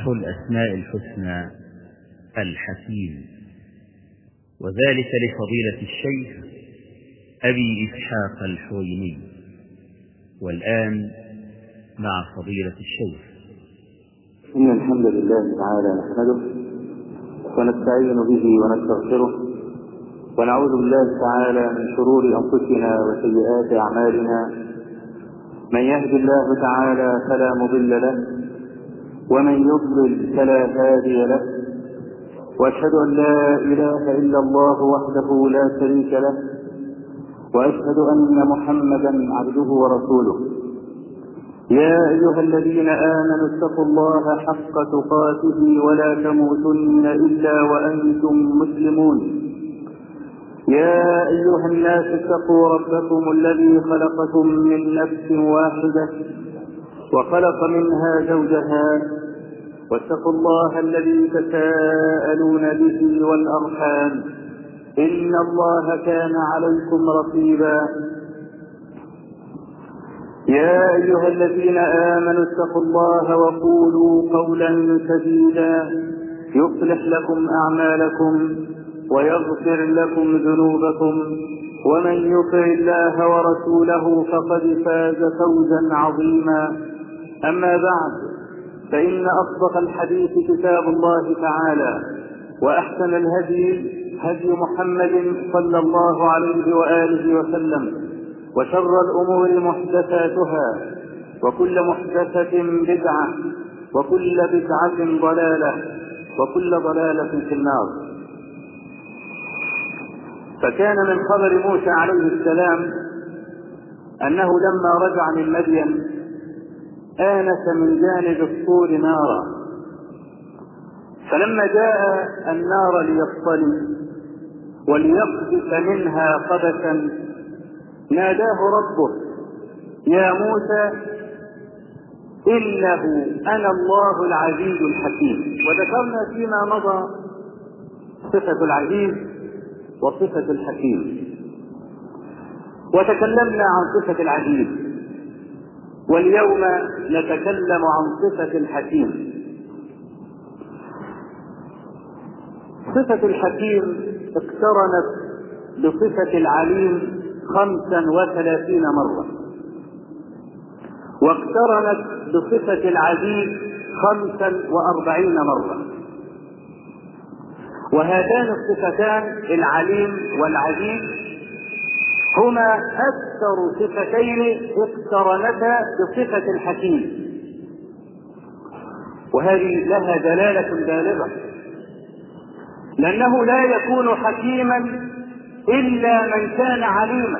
شرح الأسماء الحسنى الحكيم، وذلك لفضيلة الشيخ أبي إسحاق الحويني. والآن مع فضيلة الشيخ. إن الحمد لله تعالى نحمده ونستعين به ونستغفره ونعوذ بالله تعالى من شرور أنفسنا وسيئات أعمالنا. من يهد الله تعالى فلا مضل له ومن يضلل فلا هادي له، وأشهد أن لا إله إلا الله وحده لا شريك له، وأشهد أن محمدا عبده ورسوله. يا أيها الذين آمنوا اتقوا الله حق تقاته ولا تموتن إلا وأنتم مسلمون. يا أيها الناس اتقوا ربكم الذي خلقكم من نفس واحدة وخلق منها زوجها، واتقوا الله الذي تساءلون به والأرحام إن الله كان عليكم رقيبا. يا أيها الذين آمنوا اتقوا الله وقولوا قولا سديدا يصلح لكم أعمالكم ويغفر لكم ذنوبكم، ومن يطع الله ورسوله فقد فاز فوزا عظيما. أما بعد، فإن أصدق الحديث كتاب الله تعالى، وأحسن الهدي هدي محمد صلى الله عليه وآله وسلم، وشر الأمور محدثاتها، وكل محدثة بدعة، وكل بدعة ضلالة، وكل ضلالة في النار. فكان من خبر موسى عليه السلام أنه لما رجع من مدين آنس من جانب الطور نارا، فلما جاء النار ليصطلي وليقذف منها قبسا ناداه ربه: يا موسى إنه أنا الله العزيز الحكيم. وذكرنا فيما مضى صفة العزيز وصفة الحكيم، وتكلمنا عن صفة العزيز، واليوم نتكلم عن صفة الحكيم. صفة الحكيم اقترنت بصفة العليم 35 مرة، واقترنت بصفة العزيز 45 مرة. وهاتان الصفتان العليم والعزيز هما أكثر صفتين اقترنتا بصفة الحكيم، وهذه لها دلالة بالغة، لأنه لا يكون حكيما إلا من كان عليما.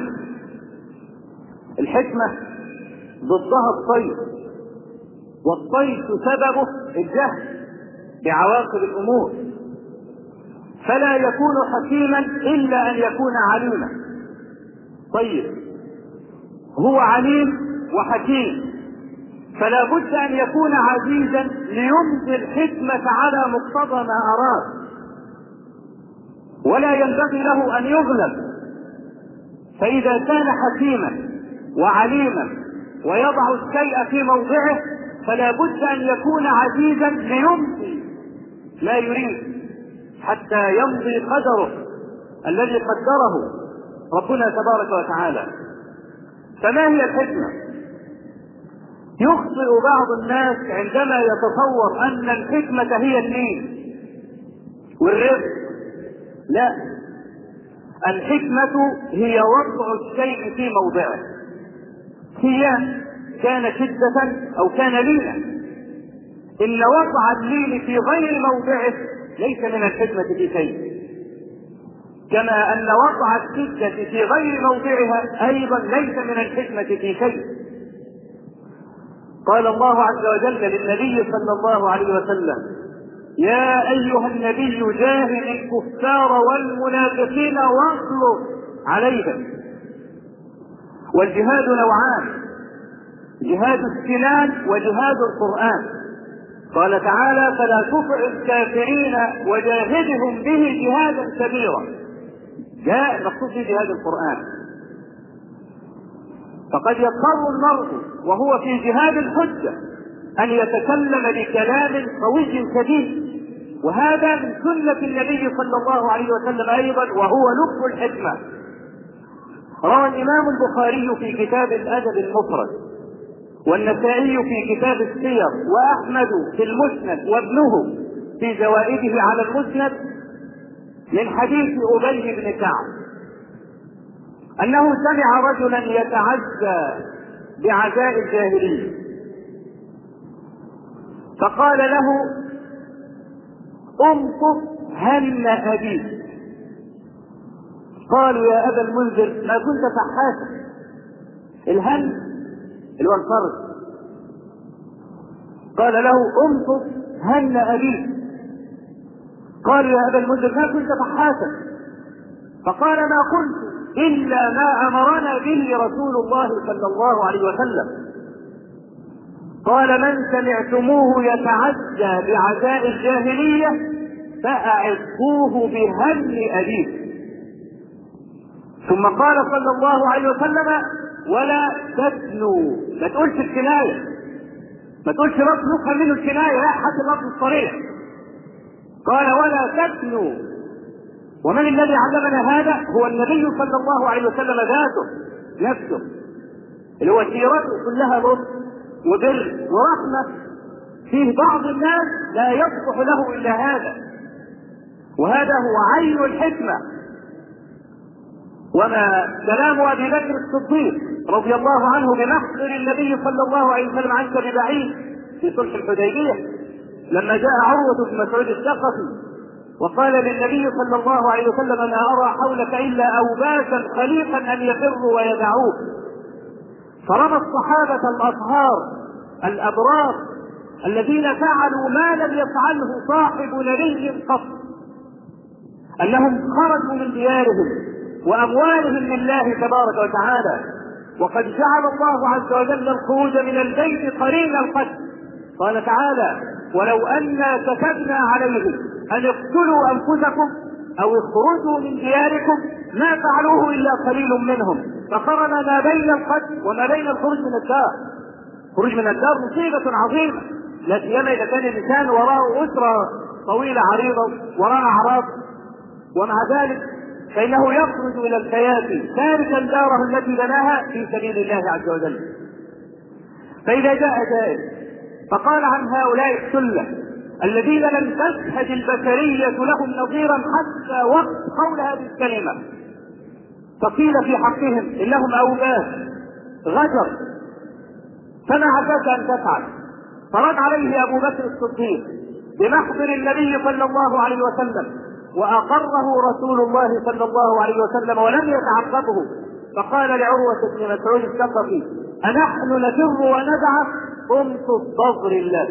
الحكمة ضدها الطيش، والطيش سببه الجهل بعواقب الأمور، فلا يكون حكيما إلا أن يكون عليما. طيب، هو عليم وحكيم، فلا بد أن يكون عزيزا ليمضي الحكمة على مقتضى ما أراد، ولا ينبغي له أن يغلب. فإذا كان حكيما وعليما ويضع الشيء في موضعه، فلا بد أن يكون عزيزا ليمضي ما يريد حتى يمضي قدره الذي قدره ربنا تبارك وتعالى. فما هي الحكمة؟ يخطئ بعض الناس عندما يتصور أن الحكمة هي الدين والرزق. لا، الحكمة هي وضع الشيء في موضعه، هي كان شدة أو كان لينا. إن وضع اللين في غير موضعه ليس من الحكمة في شيء، كما أن وضع الشدة في غير موضعها أيضا ليس من الحكمة في شيء. قال الله عز وجل للنبي صلى الله عليه وسلم: يا أيها النبي جاهد الكفار والمنافقين واغلظ عليهم. والجهاد نوعان: جهاد السنان وجهاد القرآن. قال تعالى: فلا تطع الكافرين وجاهدهم به جهادا كبيرا. جاء المقصود في جهاد القرآن. فقد يضطر المرء وهو في جهاد الحجة أن يتكلم بكلام قوي شديد، وهذا من سنة النبي صلى الله عليه وسلم أيضا، وهو لب الحكمة. روى الإمام البخاري في كتاب الأدب المفرد، والنسائي في كتاب السير، وأحمد في المسند، وابنه في زوائده على المسند، من حديث أبي بن كعب أنه سمع رجلا يتعزى بعزاء الجاهلية، فقال له: انطق هن أبيك. قالوا: يا أبا المنذر ما كنت فحاشا. الهن اللي هو الفرد. قال له: انطق هن أبيك. قالوا: يا أبا المنذر ما كنت فحاشا. فقال: ما قلت إلا ما أمرنا به رسول الله صلى الله عليه وسلم. قال: من سمعتموه يتعزى بعزاء الجاهلية فأعظوه بهن أبيه. ثم قال صلى الله عليه وسلم: ولا تثنوا. ما تقولش الكناية، ما تقولش لفظ نفهم منه الكناية، لا، حتى اللفظ الصريح. قال: ولا تثنوا. ومن الذي علمنا هذا؟ هو النبي صلى الله عليه وسلم ذاته نفسه، اللي هو سيرته كلها لطف وبر ورحمة. فيه بعض الناس لا يصلح له إلا هذا، وهذا هو عين الحكمة. وما كلام أبي بكر الصديق رضي الله عنه بمحضر النبي صلى الله عليه وسلم عنك ببعيد في صلح الحديبية، لما جاء عروة بن مسعود الثقفي وقال للنبي صلى الله عليه وسلم: ما أرى حولك إلا أوباشا خليقا أن يفروا ويدعوك. فرمى الصحابة الأطهار الأبرار الذين فعلوا ما لم يفعله صاحب نبي قط، أنهم خرجوا من ديارهم وأموالهم لله تبارك وتعالى، وقد جعل الله عز وجل الخروج من البيت قرين القتل. قال تعالى: ولو أنا كتبنا عليهم أن اقتلوا أنفسكم أو اخرجوا من دياركم ما فعلوه إلا قليل منهم. فقرن ما بين القتل وما بين الخروج من الدار. خروج من الدار مصيبة عظيمة، لا سيما إذا كان الإنسان وراءه أسرة طويلة عريضة وراء أعراض، ومع ذلك فإنه يخرج إلى الحياة تاركا داره التي بناها في سبيل الله عز وجل. فإذا جاء جائر فقال عن هؤلاء السلة الذين لم تشهد البشرية لهم نظيرا حتى وقت قول هذه الكلمة، فقيل في حقهم: إنهم أوباش غجر، فما عساك أن تفعل؟ فرد عليه أبو بكر الصديق بمحضر النبي صلى الله عليه وسلم، وأقره رسول الله صلى الله عليه وسلم ولم يتعقبه. فقال لعروة بن مسعود الثقفي: أنحن نفر وندع؟ قمت بضر الله.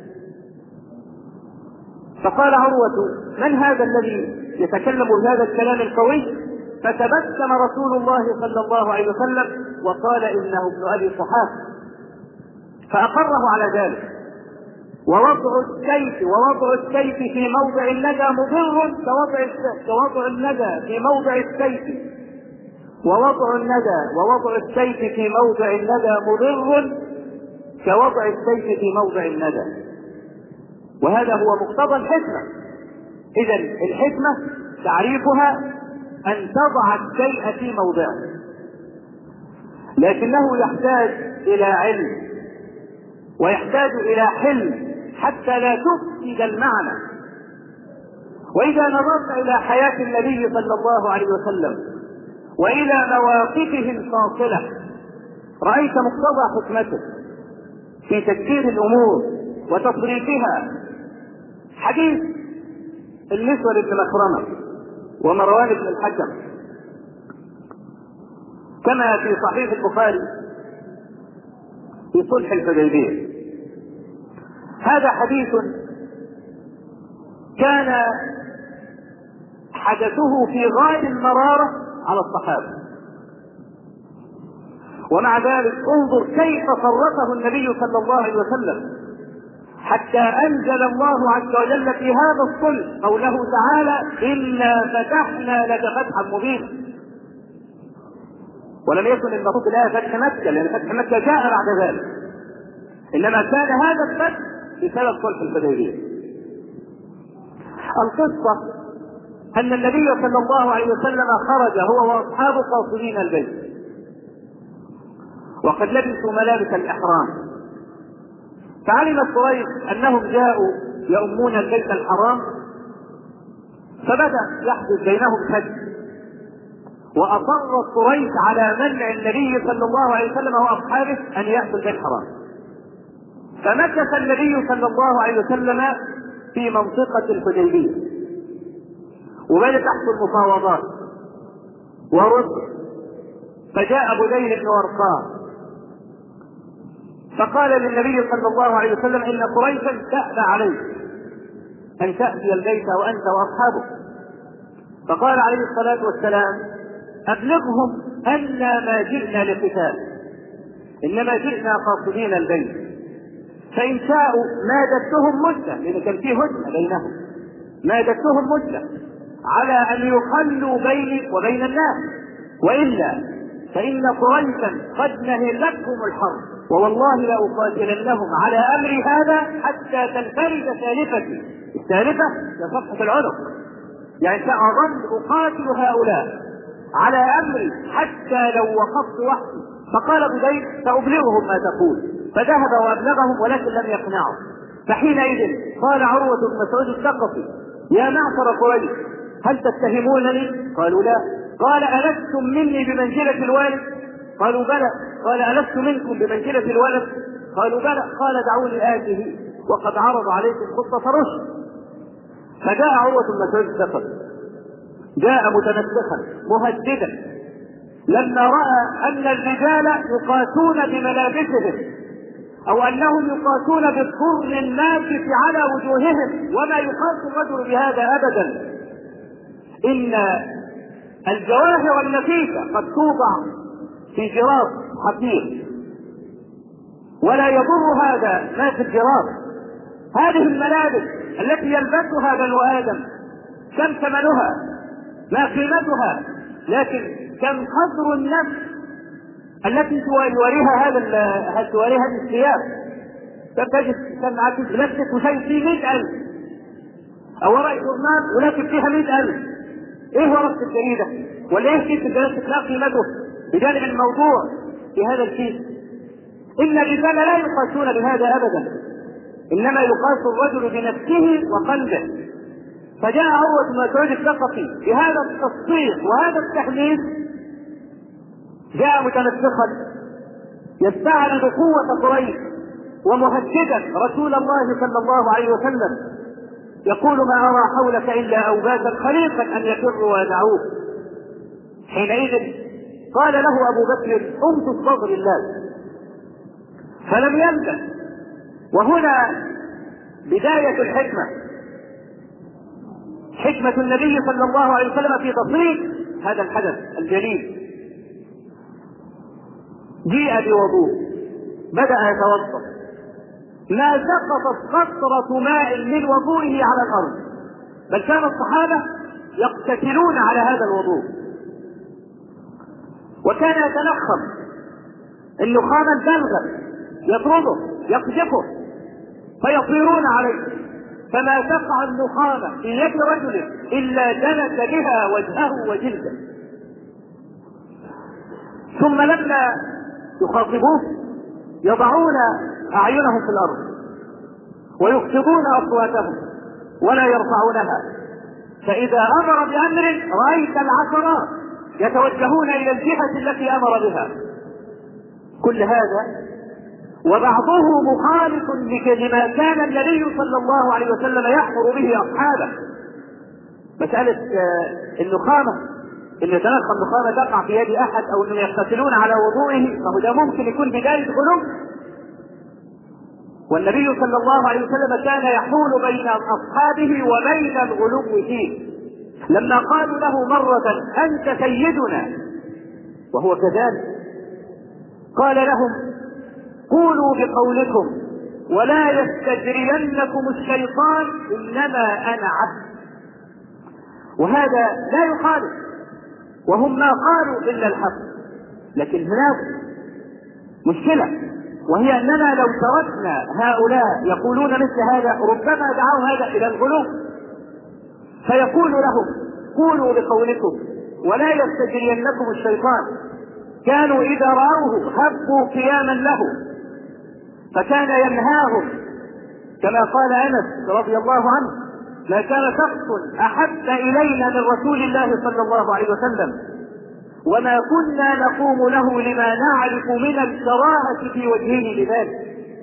فقال عروة: من هذا الذي يتكلم بهذا الكلام القوي؟ فتبسم رسول الله صلى الله عليه وسلم وقال: إنه ابن أبي قحافة. فأقره على ذلك. ووضع السيف في موضع الندى مضر كوضع الندى في موضع السيف، ووضع السيف في موضع الندى مضر كوضع السيف في موضع الندى. وهذا هو مقتضى الحكمة. إذن الحكمة تعريفها أن تضع الشيء في موضعه، لكنه يحتاج إلى علم ويحتاج إلى حلم حتى لا تفسد المعنى. وإذا نظرت إلى حياة النبي صلى الله عليه وسلم وإلى مواقفه الفاصلة رأيت مقتضى حكمته في تدبير الأمور وتصريفها. حديث المسور بن مخرمة ومروان بن الحكم كما في صحيح البخاري في صلح الحديبية. هذا حديث كان حدثه في غاية المرارة على الصحابة، ومع ذلك انظر كيف صرفه النبي صلى الله عليه وسلم حتى أنزل الله عز وجل في هذا الصلح قوله تعالى: إنا فتحنا لك فتحا مبينا. ولم يكن المقصود الآية فتح مكة، لأن فتح مكة جاء بعد ذلك. إنما كان هذا الفتح بسبب صلح الحديبية. القصة أن النبي صلى الله عليه وسلم خرج هو وأصحابه قاصدين البيت، وقد لبسوا ملابس الإحرام، فعلم قريش أنهم جاءوا يؤمون البيت الحرام، فبدأ يحدث بينهم شد، وأصر قريش على منع النبي صلى الله عليه وسلم وأصحابه أن يأتوا البيت الحرام. فمكث النبي صلى الله عليه وسلم في منطقة الحديبية، وبدأت تحصل مفاوضات ورد. فجاء بديل بن ورقاء فقال للنبي صلى الله عليه وسلم إن قريشا تأبى عليك أن تأتي البيت وأنت وأصحابك. فقال عليه الصلاة والسلام أبلغهم أن ما جئنا لقتال، إنما جئنا قاصدين البيت، فإن شاءوا مادتهم مدة، لأن كان فيه هدنة بينهم، مادتهم مدة على أن يخلوا بيني وبين الناس، وإلا فإن قريشا قد نهلتهم الحرب، ووالله لأقاتلنهم على أمر هذا حتى تنفرد سالفتي. السالفة هي صفحة العنق، يعني سأظل أقاتل هؤلاء على أمري حتى لو وقفت وحدي. فقال بديل سأبلغهم ما تقول، فذهب وأبلغهم ولكن لم يقنعوا. فحينئذ قال عروة بن مسعود الثقفي يا معشر قريش هل تتهمونني؟ قالوا لا. قال ألستم مني بمنزلة الوالد؟ قالوا بلى. قال ألست منكم بمنزلة الولد؟ قالوا بلى. قال دعوني آته وقد عرض عليكم خطة رشد. فجاء عروة بن مسعود الثقفي، جاء متنسخا مهددا لما رأى أن الرجال يقاسون بملابسهم، أو أنهم يقاسون بالقرن الناكف على وجوههم، وما يقاس الرجل بهذا أبدا. إن الجواهر النفيسة قد توضع في جراب حقير، ولا يضر هذا ما في الجراب. هذه الملابس التي يلبسها بنو آدم كم ثمنها؟ ما قيمتها؟ لكن كم قدر النفس التي تواريها تواريها الثياب. فتجد سمعة لبسة شيء في 100,000، أو ورقة جورنال ولكن فيها 100,000. إيه ورقة الجريدة ولا إيه كيس الجريدة لا قيمته بجانب الموضوع في هذا الكيس. إن الرجال لا يقاسون بهذا أبدا، إنما يقاس الرجل بنفسه وقلبه. فجاء عروة بن مسعود الثقفي بهذا التصديق وهذا التحليل، جاء متنسخا يستعرض قوة قريش ومهددا رسول الله صلى الله عليه وسلم، يقول ما أرى حولك إلا أوباتا خليقا أن يفروا ويدعوك. حينئذ قال له أبو بكر قمت بفضل الله، فلم يلبث. وهنا بداية الحكمة، حكمة النبي صلى الله عليه وسلم في تصريف هذا الحدث الجليل. جيء بوضوء، بدأ يتوضأ، ما سقطت قطرة ماء من وضوئه على الأرض، بل كان الصحابة يقتتلون على هذا الوضوء، وكان يتنخم النخام البلغم يطرده يقذفه فيطيرون عليه، فما تقع النخامة في يد رجل إلا دنس بها وجهه وجلده. ثم لما يخاطبوه يضعون أعينهم في الأرض ويخفضون أصواتهم ولا يرفعونها، فإذا أمر بأمر رأيت العشرات يتوجهون إلى الجهة التي أمر بها. كل هذا وبعضه مخالف لما كان النبي صلى الله عليه وسلم يأمر به أصحابه. مسألة النخامة، إن يتنخم النخامة تقع في يد أحد أو أنهم يقتتلون على وضوئه، فهو ده ممكن يكون بداية غلو. والنبي صلى الله عليه وسلم كان يحول بين أصحابه وبين الغلو فيه. لما قالوا له مرة أنت سيدنا وهو كذلك، قال لهم قولوا بقولكم ولا يستجرينكم الشيطان إنما أنا عبد. وهذا لا يخالف، وهم ما قالوا إلا الحق. لكن هناك مشكلة، وهي أننا لو تركنا هؤلاء يقولون مثل هذا ربما دعوا هذا إلى الغلو، فيقول لهم قولوا بقولكم ولا يستجرينكم الشيطان. كانوا إذا رأوه هبوا قياما له، فكان ينهاهم كما قال أنس رضي الله عنه: ما كان شخص أحب إلينا من رسول الله صلى الله عليه وسلم وما كنا نقوم له لما نعرف من الكراهة في وجهه لذلك.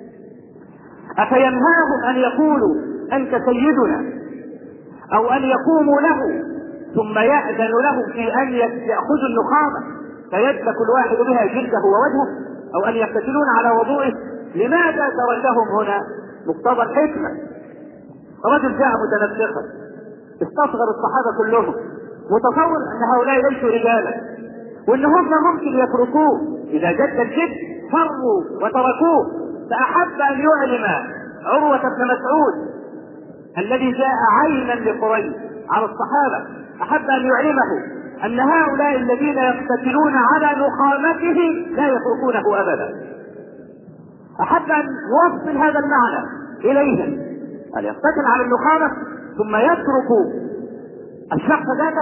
أفينهاهم أن يقولوا أنت سيدنا، أو أن يقوموا له ثم يأذن لهم في أن يأخذوا النخامة فيدلك الواحد بها جلده ووجهه، أو أن يقتتلون على وضوئه؟ لماذا تركهم هنا؟ مقتضى الحكمة. رجل جاء متنفقا استصغر الصحابة كلهم، متصور أن هؤلاء ليسوا رجالا وأن هم ممكن يتركوه، إذا جد الجد فروا وتركوه. فأحب أن يعلم عروة بن مسعود الذي جاء عينا لقريش على الصحابة، أحب أن يعلمه أن هؤلاء الذين يقتتلون على نخامته لا يتركونه أبدا. أحب أن يوصل هذا المعنى إليهم، أن يقتتل على النخامة ثم يترك الشخص ذاته.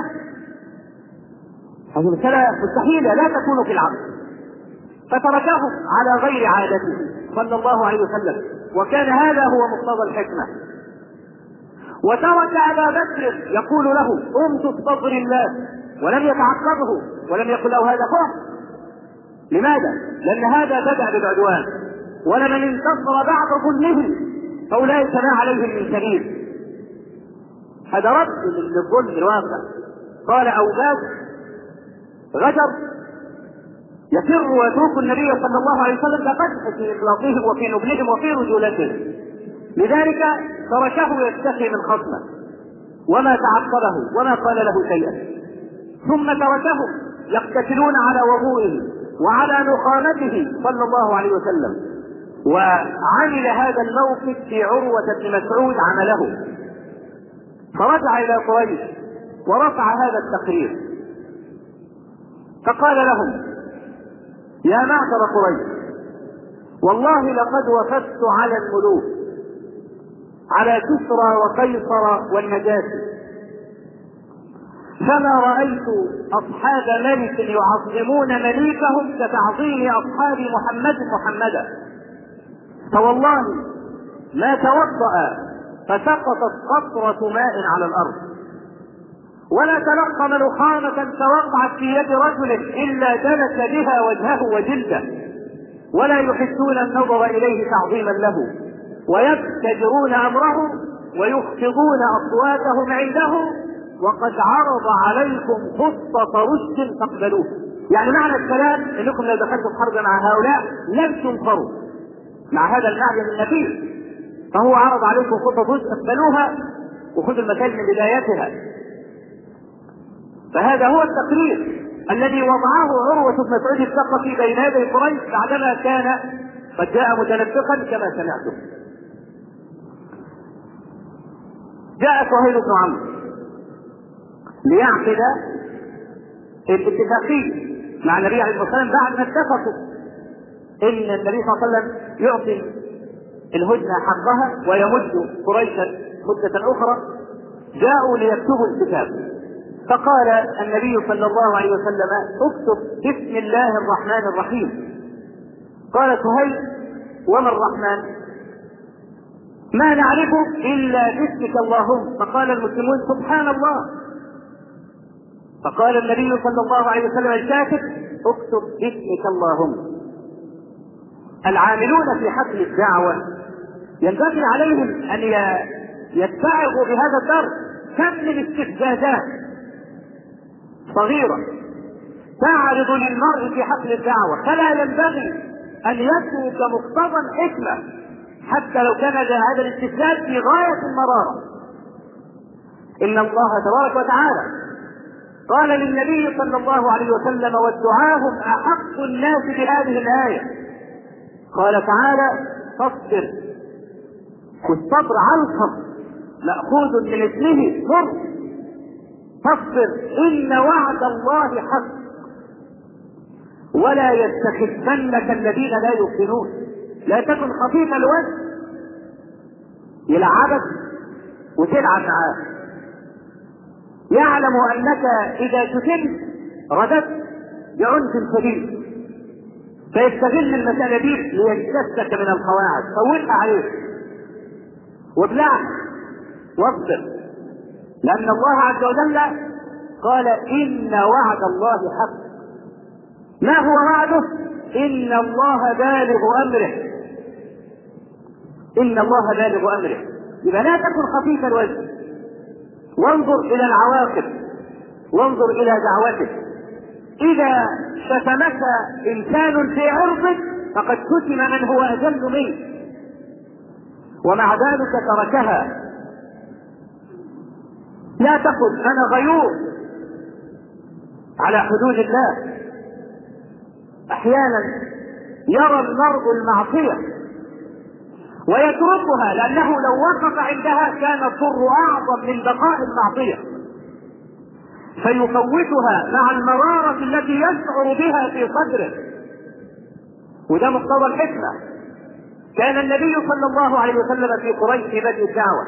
هذه مسألة مستحيلة لا تكون في العقل. فتركهم على غير عادته صلى الله عليه وسلم، وكان هذا هو مقتضى الحكمة. وترك أبا بكر يقول له قم تستغفر الله، ولم يتعقبه ولم يقل له هذا فهم. لماذا؟ لأن هذا بدأ بالعدوان، ولمن انتصر بعد ظلمه فأولئك ما عليهم من سبيل. هذا رد للظلم الواقع. قال أبو بكر غدر يفر ويترك النبي صلى الله عليه وسلم لقدح في إخلاصهم وفي نبلهم وفي رجولتهم، لذلك تركه يستحي من خصمه وما تعقبه وما قال له شيئا، ثم تركهم يقتتلون على وضوئه وعلى نخامته صلى الله عليه وسلم. وعمل هذا الموقف في عروة بن مسعود عمله، فرجع إلى قريش ورفع هذا التقرير فقال لهم: يا معشر قريش، والله لقد وفدت على الملوك، على كسرى وقيصر والنجاشي، فما رأيت أصحاب ملك يعظمون مليكهم كتعظيم أصحاب محمدا، فوالله ما توضأ فسقطت قطرة ماء على الأرض، ولا تلقم نخامة فوقعت في يد رجل إلا دلك بها وجهه وجلده، ولا يحسون النظر إليه تعظيما له، ويبتدرون أمره ويخفضون أصواتهم عنده، وقد عرض عليكم خطة رشد فاقبلوه. يعني معنى الكلام انكم لو دخلتم حرب مع هؤلاء لن تنصروا مع هذا المعنى النبيل، فهو عرض عليكم خطة رشد فاقبلوها وخذوا المثال من بدايتها. فهذا هو التقرير الذي وضعه عروة بن مسعود الثقفي بين يدي قريش بعدما كان قد جاء متنفقا كما سمعتم. جاء سهيل بن عمرو ليعقد الاتفاقية مع النبي عليه الصلاة والسلام بعد ما اتفقوا ان النبي صلى الله عليه وسلم يعطي الهدنة حقها ويمد قريشا مدة اخرى. جاءوا ليكتبوا الكتاب، فقال النبي صلى الله عليه وسلم: اكتب بسم الله الرحمن الرحيم. قال سهيل: وما الرحمن؟ ما نعرفه الا باسمك اللهم. فقال المسلمون: سبحان الله. فقال النبي صلى الله عليه وسلم الكاتب: اكتب باسمك اللهم. العاملون في حقل الدعوة ينبغي عليهم ان يتعظوا بهذا الدرس. كم من استفزازات صغيرة تعرض للمرء في حقل الدعوة، فلا ينبغي ان يترك مقتضى الحكمة حتى لو كان هذا الاستفزاز في غاية المرارة. ان الله تبارك وتعالى قال للنبي صلى الله عليه وسلم: والدعاهم احق الناس بهذه الآية. قال تعالى: فاصبر، والصبر علقم مأخوذ من اسمه صبر، فاصبر إن وعد الله حق ولا يستخفنك الذين لا يؤمنون. لا تكن خفيف الوجه يلعبك وتلعب معاه. يعلم انك اذا شتمت رددت بعنف شديد، فيستغل المسألة دي ليجتثك من القواعد. فوتها عليه وابلعه واصبر، لأن الله عز وجل قال إن وعد الله حق. ما هو وعده؟ إن الله بالغ أمره. إن الله بالغ أمره. يبقى لا تكن خفيف الوجه، وانظر إلى العواقب، وانظر إلى دعوته. إذا شتمك إنسان في عرضك فقد شتم من هو أجل منه، ومع ذلك تركها. لا تقل أنا غيور على حدود الله. أحيانا يرى المرء المعصية ويتركها، لأنه لو وقف عندها كان الضر أعظم من بقاء المعصية، فيفوتها مع المرارة التي يشعر بها في صدره. وده مقتضى الحكمة. كان النبي صلى الله عليه وسلم في قريش في بدء الدعوة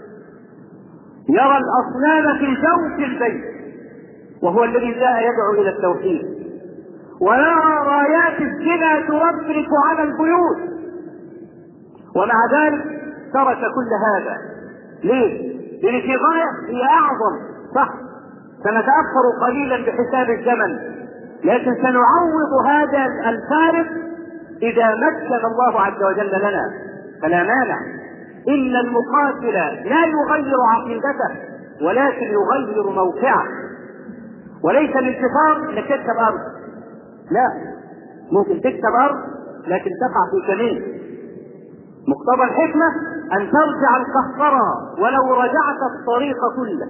يرى الأصنام في جوف البيت، وهو الذي جاء يدعو إلى التوحيد، ويرى رايات الزنا تربرك على البيوت، ومع ذلك ترك كل هذا. ليه؟ لأن في غاية هي أعظم. صح، سنتأخر قليلا بحساب الزمن، لكن سنعوض هذا الفارق إذا مكن الله عز وجل لنا، فلا مانع. إن المقاتل لا يغير عقيدته ولكن يغير موقعه. وليس الانتصار انك تكسب ارض، لا، ممكن تكسب ارض لكن تقع في كمين. مقتضى الحكمة ان ترجع القهقرى ولو رجعت الطريق كله،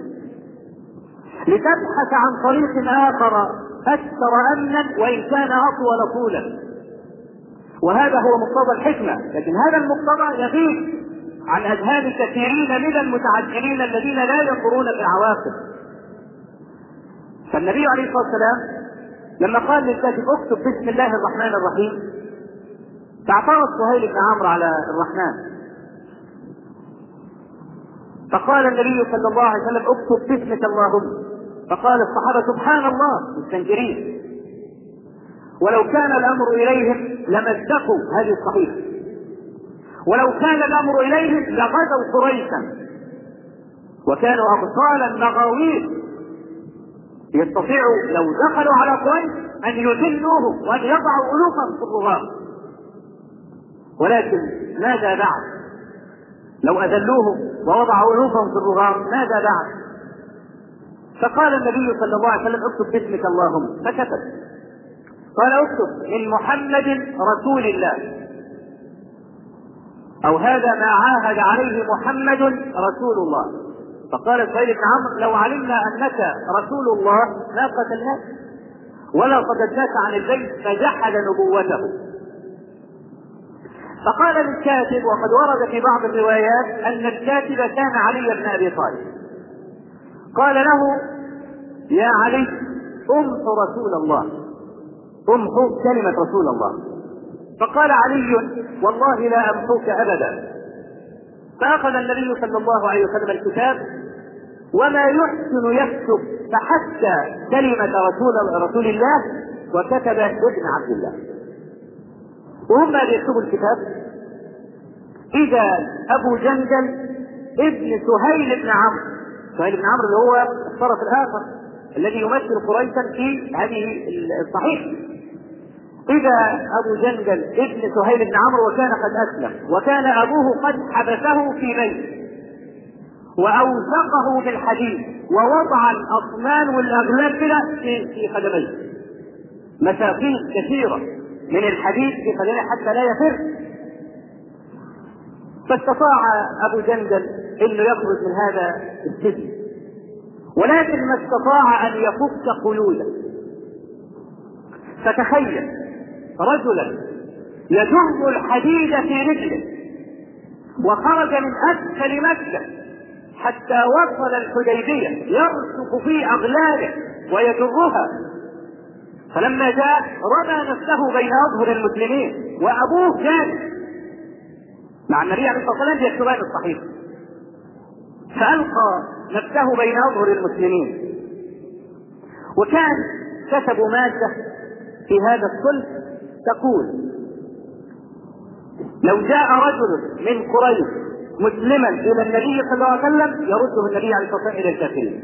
لتبحث عن طريق اخر اكثر امنا وان كان اطول طولا. وهذا هو مقتضى الحكمة. لكن هذا المقتضى يغيب عن اذهان كثيرين من المتعجلين الذين لا ينظرون في العواقب. فالنبي عليه الصلاة والسلام لما قال للكاتب اكتب بسم الله الرحمن الرحيم، فاعترض سهيل بن عمرو على الرحمن، فقال النبي صلى الله عليه وسلم اكتب باسمك اللهم. فقال الصحابة سبحان الله مستنكرين، ولو كان الامر اليهم لمزقوا هذه الصحيفة، ولو كان الامر اليهم لغزوا قريشا، وكانوا ابطالا مغاوير يستطيعوا لو دخلوا على قريش ان يذلوهم وان يضعوا الوفا في الرغام. ولكن ماذا بعد؟ لو اذلوهم ووضعوا الوفا في الرغام ماذا بعد؟ فقال النبي صلى الله عليه وسلم اكتب باسمك اللهم، فكتب. قال اكتب من محمد رسول الله، او هذا ما عاهد عليه محمد رسول الله. فقال سهيل بن عمرو لو علمنا انك رسول الله ما قتلناك ولا صددناك عن البيت، فجحد نبوته. فقال للكاتب، وقد ورد في بعض الروايات ان الكاتب كان علي بن ابي طالب، قال له يا علي امحو رسول الله، امحو كلمة رسول الله. فقال علي والله لا امحوك ابدا. فاخذ النبي صلى الله عليه وسلم الكتاب وما يحسن يكتب، فحتى كلمة رسول الله وكتب ابن عبد الله. وهم يكتبوا الكتاب إذا أبو جندل ابن سهيل بن عمرو، سهيل بن عمرو اللي هو الطرف الآخر الذي يمثل قريشا في هذه الصحيفة، إذا أبو جندل ابن سهيل بن عمرو وكان قد أسلم، وكان أبوه قد حبسه في بيت وأوثقه بالحديد ووضع الأطنان والأغلال في قدميه، مسافين كثيرة من الحديد في قدميه حتى لا يفر. فاستطاع أبو جندل أنه يخرج من هذا السجن، ولكن ما استطاع أن يفك قيوده. فتخيل رجلا يجر الحديد في رجله وخرج من أسفل مكة حتى وصل الحديبية يرسخ في أغلاله ويجرها، فلما جاء رمى نفسه بين أظهر المسلمين وأبوه جالس مع النبي عليه الصلاة والسلام يكتبان الصحيفة، فألقى نفسه بين أظهر المسلمين، وكان كتبوا مادة في هذا الصلح تقول: لو جاء رجل من قريش مسلما إلى النبي صلى الله عليه وسلم يرده النبي عليه الصلاة والسلام إلى الكافرين،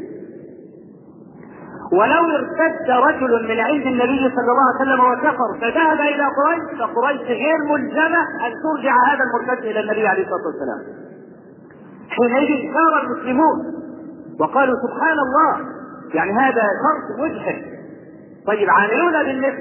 ولو ارتد رجل من عند النبي صلى الله عليه وسلم وكفر فذهب إلى قريش فقريش غير ملزمة أن ترجع هذا المرتد إلى النبي عليه الصلاة والسلام. حينئذ ثار المسلمون وقالوا: سبحان الله، يعني هذا شرط مجحف. طيب عاملون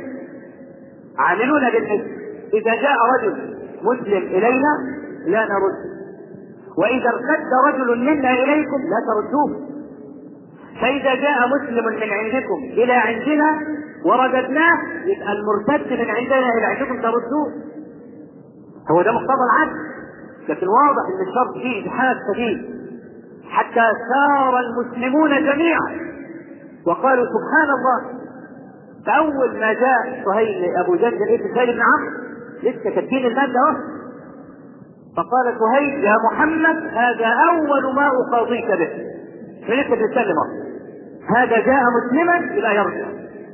بالنسبة إذا جاء رجل مسلم إلينا لا نرد، وإذا ارتد رجل منا إليكم لا تردوه، فإذا جاء مسلم من عندكم إلى عندنا ورددناه يبقى المرتد من عندنا إلى عندكم تردوه. هو ده مقتضى العدل، لكن واضح ان الشرط فيه إجحاف شديد، حتى سار المسلمون جميعا وقالوا: سبحان الله. فأول ما جاء سهيل أبو جندل ابن سهيل بن عمرو لسه كاتبين المادة اهو، فقال سهيل: يا محمد هذا أول ما أقاضيك به، فلسه بنتكلم هذا جاء مسلما إلى يرجع.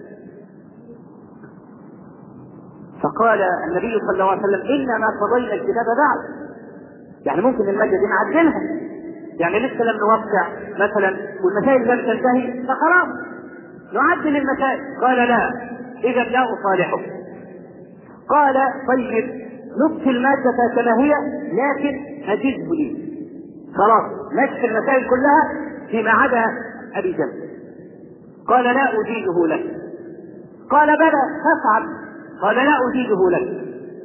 فقال النبي صلى الله عليه وسلم: إنما قضينا الكتاب بعد، يعني ممكن المادة دي نعدلها، يعني لسه لم نوقع مثلا والمسائل لم تنتهي فخلاص نعدل المسائل. قال: لا، إذا لا أصالحه. قال: طيب نبقي المادة كما هي لكن أجزه لي، خلاص نكفي المسائل كلها فيما عدا أبي جهل. قال: لا أجيزه لك. قال: بلى فافعل. قال: لا أجيزه لك.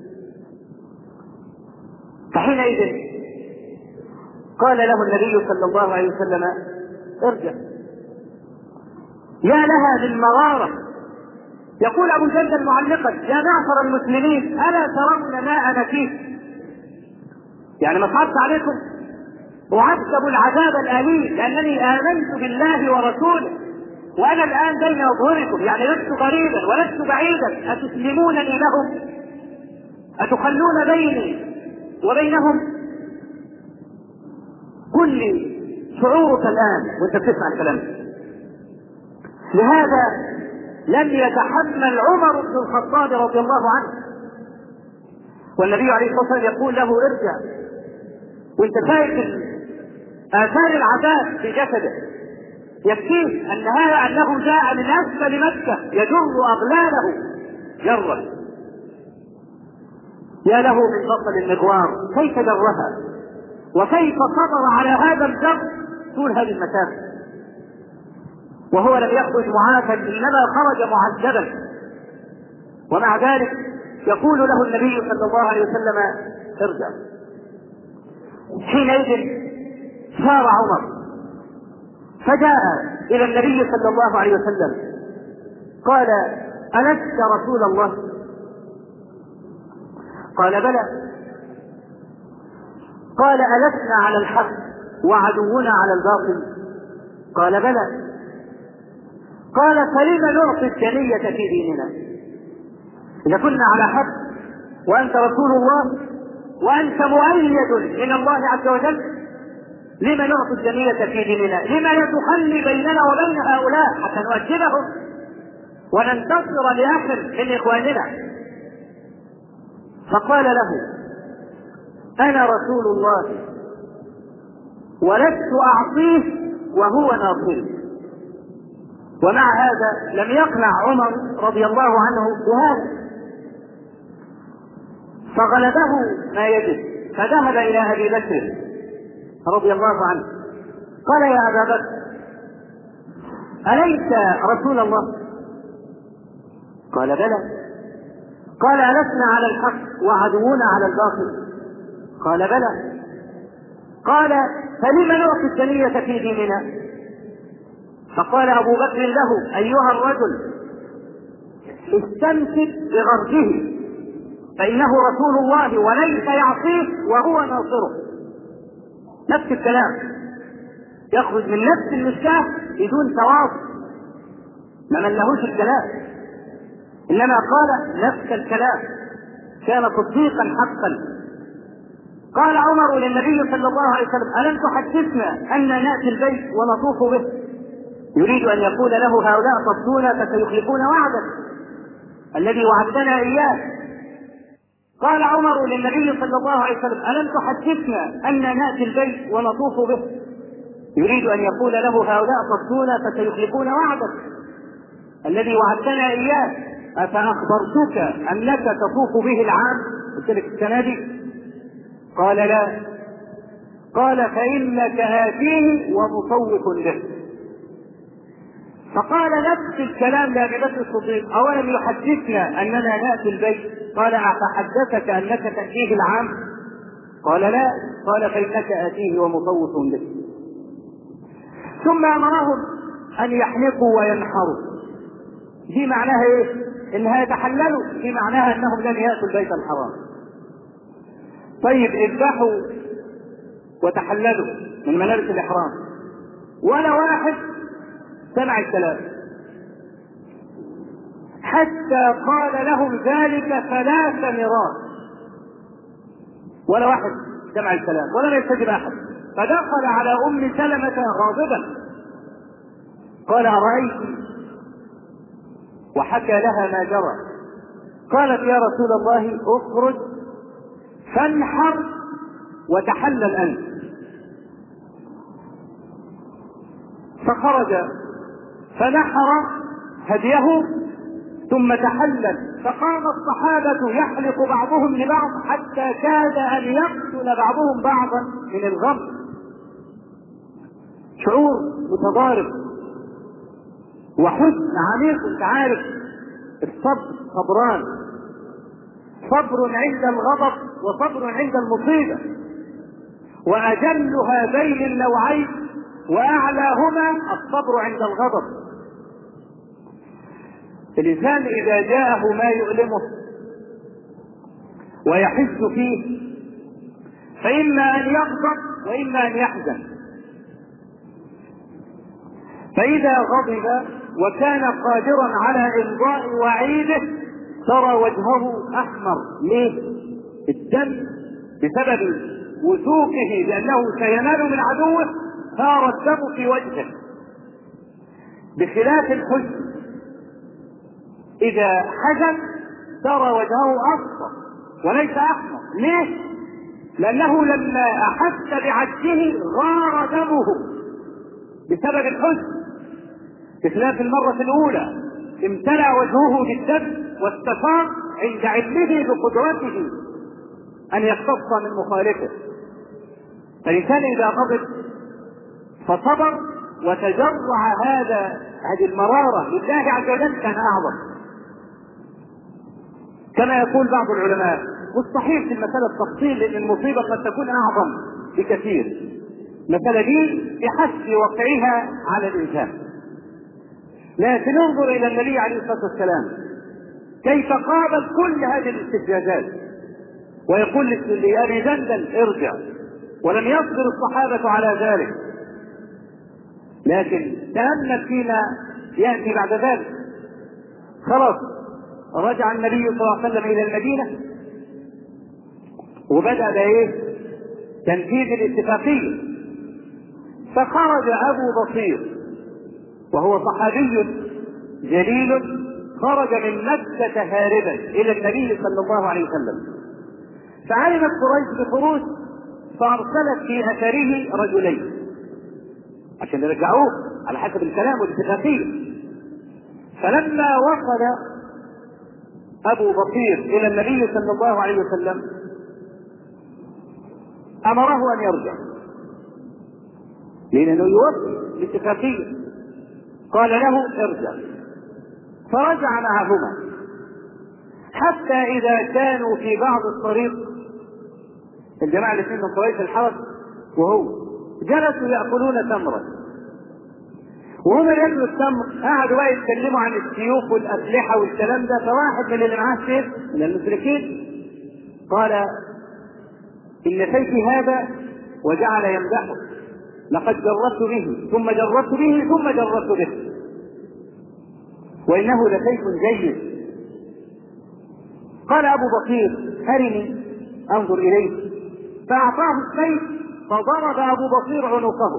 فحينئذ قال له النبي صلى الله عليه وسلم: ارجع. يا لها من مرارة. يقول أبو جندل معلقا: يا معشر المسلمين ألا ترون ما أنا فيه؟ يعني ما صعبت عليكم؟ أعذب العذاب الأليم لأنني آمنت بالله ورسوله وأنا الآن بين أظهركم، يعني لست غريبا ولست بعيدا، أتسلمونني لهم؟ أتخلون بيني وبينهم؟ قل لي شعورك الآن وأنت بتسمع الكلام. لهذا لم يتحمل عمر بن الخطاب رضي الله عنه، والنبي عليه الصلاة والسلام يقول له: ارجع، وانت شايف آثار العذاب في جسده، يكفيه أنه جاء من أسفل مكة يجر أغلاله جرا، يا له من بطل المغوار كيف جرها وكيف صبر على هذا الجر طول هذه المسافة، وهو لم يخرج معافى إنما خرج معذبا. ومع ذلك يقول له النبي صلى الله عليه وسلم: ارجع. حينئذ سار عمر فجاء إلى النبي صلى الله عليه وسلم قال: ألست رسول الله؟ قال: بلى. قال: ألسنا على الحق وعدونا على الباطل؟ قال: بلى. قال: فلم نعطي الجنية في ديننا؟ إذا كنا على حق وأنت رسول الله وأنت مؤيد من الله عز وجل، لما نعطي الجنية في ديننا؟ لما تخلي بيننا وبين هؤلاء حتى نؤجلهم وننتصر لأخ من إخواننا؟ فقال له: أنا رسول الله ولست أعطيه وهو ناصري. ومع هذا لم يقنع عمر رضي الله عنه بهذا، فغلبه ما يجب، فذهب إلى أبي بكر رضي الله عنه قال: يا أبا بكر أليس رسول الله؟ قال: بلى. قال: ألسنا على الحق وعدونا على الباطل؟ قال: بلى. قال: فلم نعطي الجنية في ديننا؟ فقال أبو بكر له: أيها الرجل استمسك بغرضه فإنه رسول الله وليس يعصيه وهو ناصره. نفس الكلام يخرج من نفس المشكاة بدون تواصل، ما ملهوش الكلام، إنما قال نفس الكلام. كان صديقا حقا قال عمر للنبي صلى الله عليه وسلم: ألم تحدثنا أن نأتي البيت ونطوف به؟ يريد أن يقول له: هؤلاء صدونا فسيخلفون وعدك الذي وعدتنا إياه. قال عمر للنبي صلى الله عليه وسلم: ألم تحدثنا أن نأتي البيت ونطوف به؟ يريد أن يقول له: هؤلاء صدونا فسيخلفون وعدك الذي وعدتنا إياه. أفأخبرتك أنك تطوف به العام؟ قلت لك السنة دي. قال: لا. قال: فإنك آتيه ومطوف به. فقال نفس الكلام لأبي بكر الصديق: أولم يحدثنا أننا نأتي البيت؟ قال: أفحدثك أنك تأتيه العام؟ قال: لا. قال: فإنك آتيه ومطوف به. ثم أمرهم أن يحلقوا وينحروا. دي معناها إيه؟ إنها يتحللوا، دي معناها أنهم لم يأتوا البيت الحرام. طيب اذبحوا وتحللوا من ملابس الإحرام، ولا واحد سمع الكلام حتى قال لهم ذلك 3 مرات، ولا واحد سمع الكلام ولم يستجب أحد. فدخل على أم سلمة غاضبا قال: أرأيت؟ وحكى لها ما جرى. قالت: يا رسول الله اخرج فانحر وتحلل أنت. فخرج فنحر هديه ثم تحلل، فقام الصحابة يحلق بعضهم لبعض حتى كاد أن يقتل بعضهم بعضا من الغم. شعور متضارب وحزن عميق. انت عارف الصبر صبران: صبر عند الغضب وصبر عند المصيبة، وأجل هذين النوعين وأعلاهما الصبر عند الغضب. الإنسان إذا جاءه ما يؤلمه ويحس فيه فإما أن يغضب وإما أن يحزن. فإذا غضب وكان قادرا على إمضاء وعيده ترى وجهه أحمر. ليه؟ الدم بسبب وثوقه لأنه سينال من عدوه ثار الدم في وجهه. بخلاف الحزن إذا حزن ترى وجهه أصفر وليس أحمر. ليه؟ لأنه لما أحس بعجزه غار دمه بسبب الحزن، بخلاف المرة الأولى امتلأ وجهه بالدم واستفاق عند علمه بقدرته أن يختص من مخالفه. فالإنسان إذا غضب فصبر وتجرع هذه المرارة لله عز وجل كان أعظم. كما يقول بعض العلماء، والصحيح في المسألة التفصيل لأن المصيبة قد تكون أعظم بكثير. المسألة دي بحسب وقعها على الإنسان. لكن انظر إلى النبي عليه الصلاة والسلام كيف قابل كل هذه الاستفزازات ويقول لأبي جندل ارجع، ولم يصبر الصحابة على ذلك. لكن تأمل فيما يأتي بعد ذلك. خلاص رجع النبي صلى الله عليه وسلم إلى المدينة وبدأ تنفيذ الاتفاقية. فخرج أبو بصير وهو صحابي جليل، خرج من مكة هاربا إلى النبي صلى الله عليه وسلم. فعلمت قريش بخروج فأرسلت في أثره رجلين عشان يرجعوه على حسب الكلام والاتفاقية. فلما وصل أبو بصير إلى النبي صلى الله عليه وسلم أمره أن يرجع لأنه يوفي الاتفاقية. قال له ارجع، فرجع معهما حتى إذا كانوا في بعض الطريق الجماعة الاثنين من قريش الحرس وهو جلسوا يأكلون تمرا، وهم يأكلوا التمر قعدوا بقى يتكلموا عن السيوف والأسلحة والكلام ده. فواحد من اللي معاه سيف من المشركين قال إن سيفي هذا، وجعل يمدحه: لقد جربت به ثم جربت به ثم جربت به، وإنه لسيف جيد. قال أبو بكر: أرني أنظر إليه. فأعطاه السيف فضرب أبو بصير عنقه.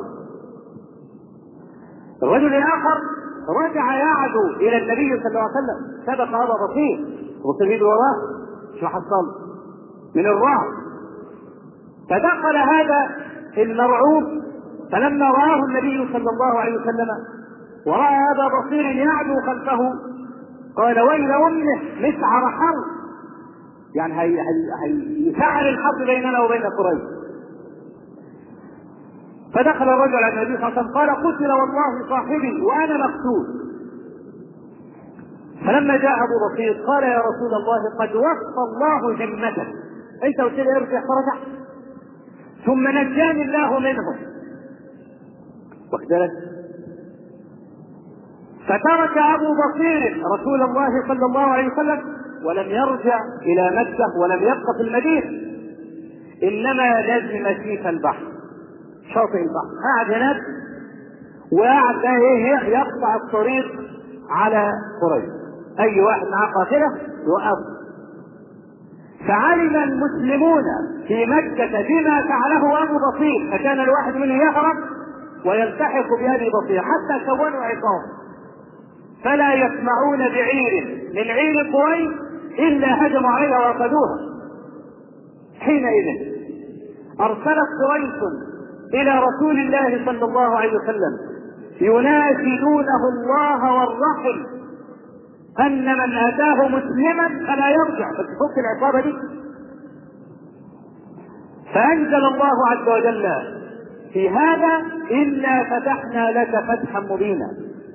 الرجل الآخر رجع يعدو إلى النبي صلى الله عليه وسلم، سبق أبا بصير وصير وراه شو حصل من الرعب. فدخل هذا المرعوب، فلما رآه النبي صلى الله عليه وسلم ورأى أبا بصير يعدو خلفه قال ويل أمه مسعر حرب، يعني هيسعر الحرب بيننا وبين قريش. فدخل الرجل على النبي صلى الله عليه وسلم قال قتل والله صاحبي وأنا مقتول. فلما جاء أبو بصير قال يا رسول الله قد وفى الله ذمتك، أنت قلت لي ارجع فرجع ثم نجاني الله منهم. واخدلت فترك أبو بصير رسول الله صلى الله عليه وسلم ولم يرجع إلى مكة ولم يبقى في المدينة، إنما لزم شيف البحر شاطئ البحر، قاعد هناك وقاعد يقطع الطريق على قريش، أي واحد معاه قافلة يوقف. فعلم المسلمون في مكة بما فعله أبو بصير، فكان الواحد منهم يهرب ويلتحق بأبي بصير حتى كونوا عصابة، فلا يسمعون بعير من عير قريش إلا هجموا عليها وأخذوها. حينئذ أرسلت قريش إلى رسول الله صلى الله عليه وسلم يناشدونه الله والرحم أن من أتاه مسلما فلا يرجع، بس فك العصابة دي. فأنزل الله عز وجل في هذا إنا فتحنا لك فتحا مبينا.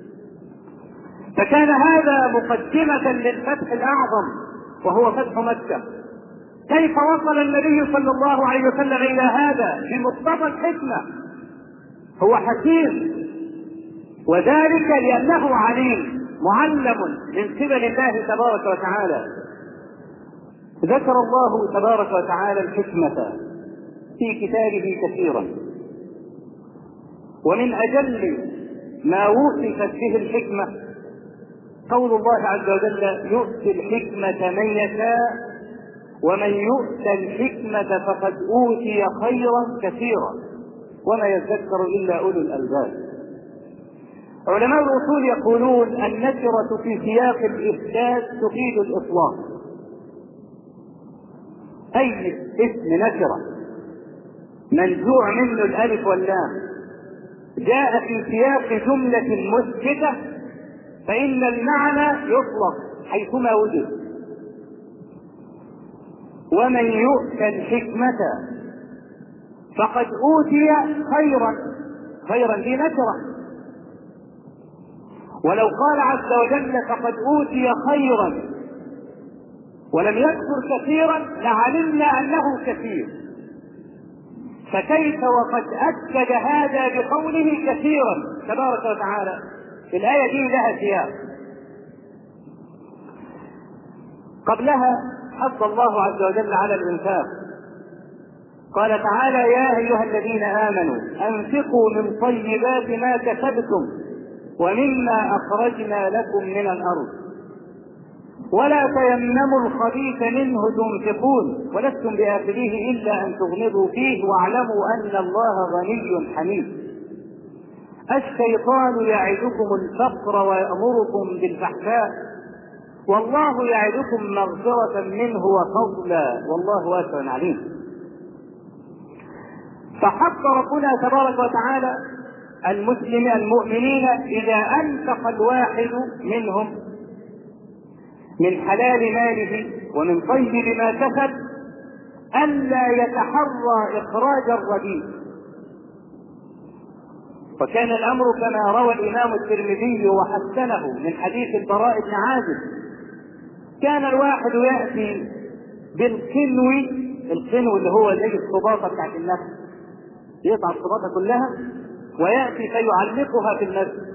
فكان هذا مقدمة للفتح الأعظم وهو فتح مكة. كيف وصل النبي صلى الله عليه وسلم إلى هذا بمقتضى الحكمة؟ هو حكيم، وذلك لأنه عليم معلم من قبل الله تبارك وتعالى. ذكر الله تبارك وتعالى الحكمة في كتابه كثيرا، ومن أجل ما وصفت به الحكمة قول الله عز وجل يؤتي الحكمة من يشاء ومن يؤت الحكمة فقد أوتي خيرا كثيرا وما يذكر إلا أولو الألباب. علماء الأصول يقولون النكرة في سياق الإثبات تفيد الإطلاق، أي اسم نكرة منزوع منه الألف واللام جاء في سياق جملة مثبتة فإن المعنى يطلق حيثما وجد. ومن يؤت الحكمة فقد أوتي خيرا دي نكرة، ولو قال عز وجل فقد أوتي خيرا ولم يذكر كثيرا لعلمنا أنه كثير، فكيف وقد أكد هذا بقوله كثيرا تبارك وتعالى؟ الآية دي لها سياق. قبلها حث الله عز وجل على الإنفاق، قال تعالى يا أيها الذين آمنوا أنفقوا من طيبات ما كسبتم ومما أخرجنا لكم من الأرض ولا تيمموا الخبيث منه تنفقون ولستم بآخذيه إلا أن تغمضوا فيه واعلموا أن الله غني حميد. الشيطان يعدكم الفقر ويأمركم بالفحشاء والله يعدكم مغفرة منه وفضلا والله واسع عليم. فحق ربنا تبارك وتعالى المؤمنين إذا أنفق الواحد منهم من حلال ماله ومن طيب ما كسب ألا يتحرى إخراج الرديء. وكان الأمر كما روى الإمام الترمذي وحسنه من حديث البراء بن عازب، كان الواحد يأتي بالقنو اللي هو زي الصباطة بتاعت النفس، يقطع الصباطة كلها ويأتي فيعلقها في المسجد.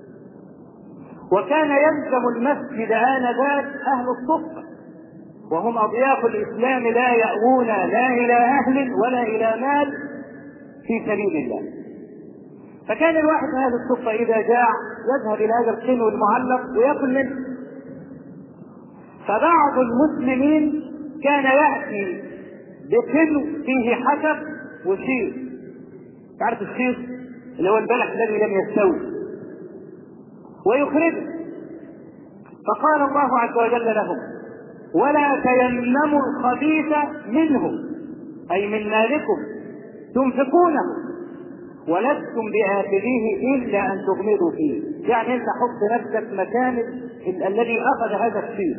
وكان يلزم المسجد آنذاك أهل الصفة وهم أضياف الإسلام لا يأوون لا إلى أهل ولا إلى مال في سبيل الله. فكان الواحد من هذه الصفة إذا جاع يذهب إلى هذا القنو المعلق ويأكل منه. فبعض المسلمين كان يأتي بكنو فيه حسب وشير. تعرف الشير اللي هو البلح الذي لم يستوي، ويخرجه. فقال الله عز وجل لهم: ولا تيمموا الخبيث منه، أي من مالكم، تنفقونه ولستم بآخذيه إلا أن تغمضوا فيه. يعني أنت حط نفسك مكان الذي أخذ هذا الشيء.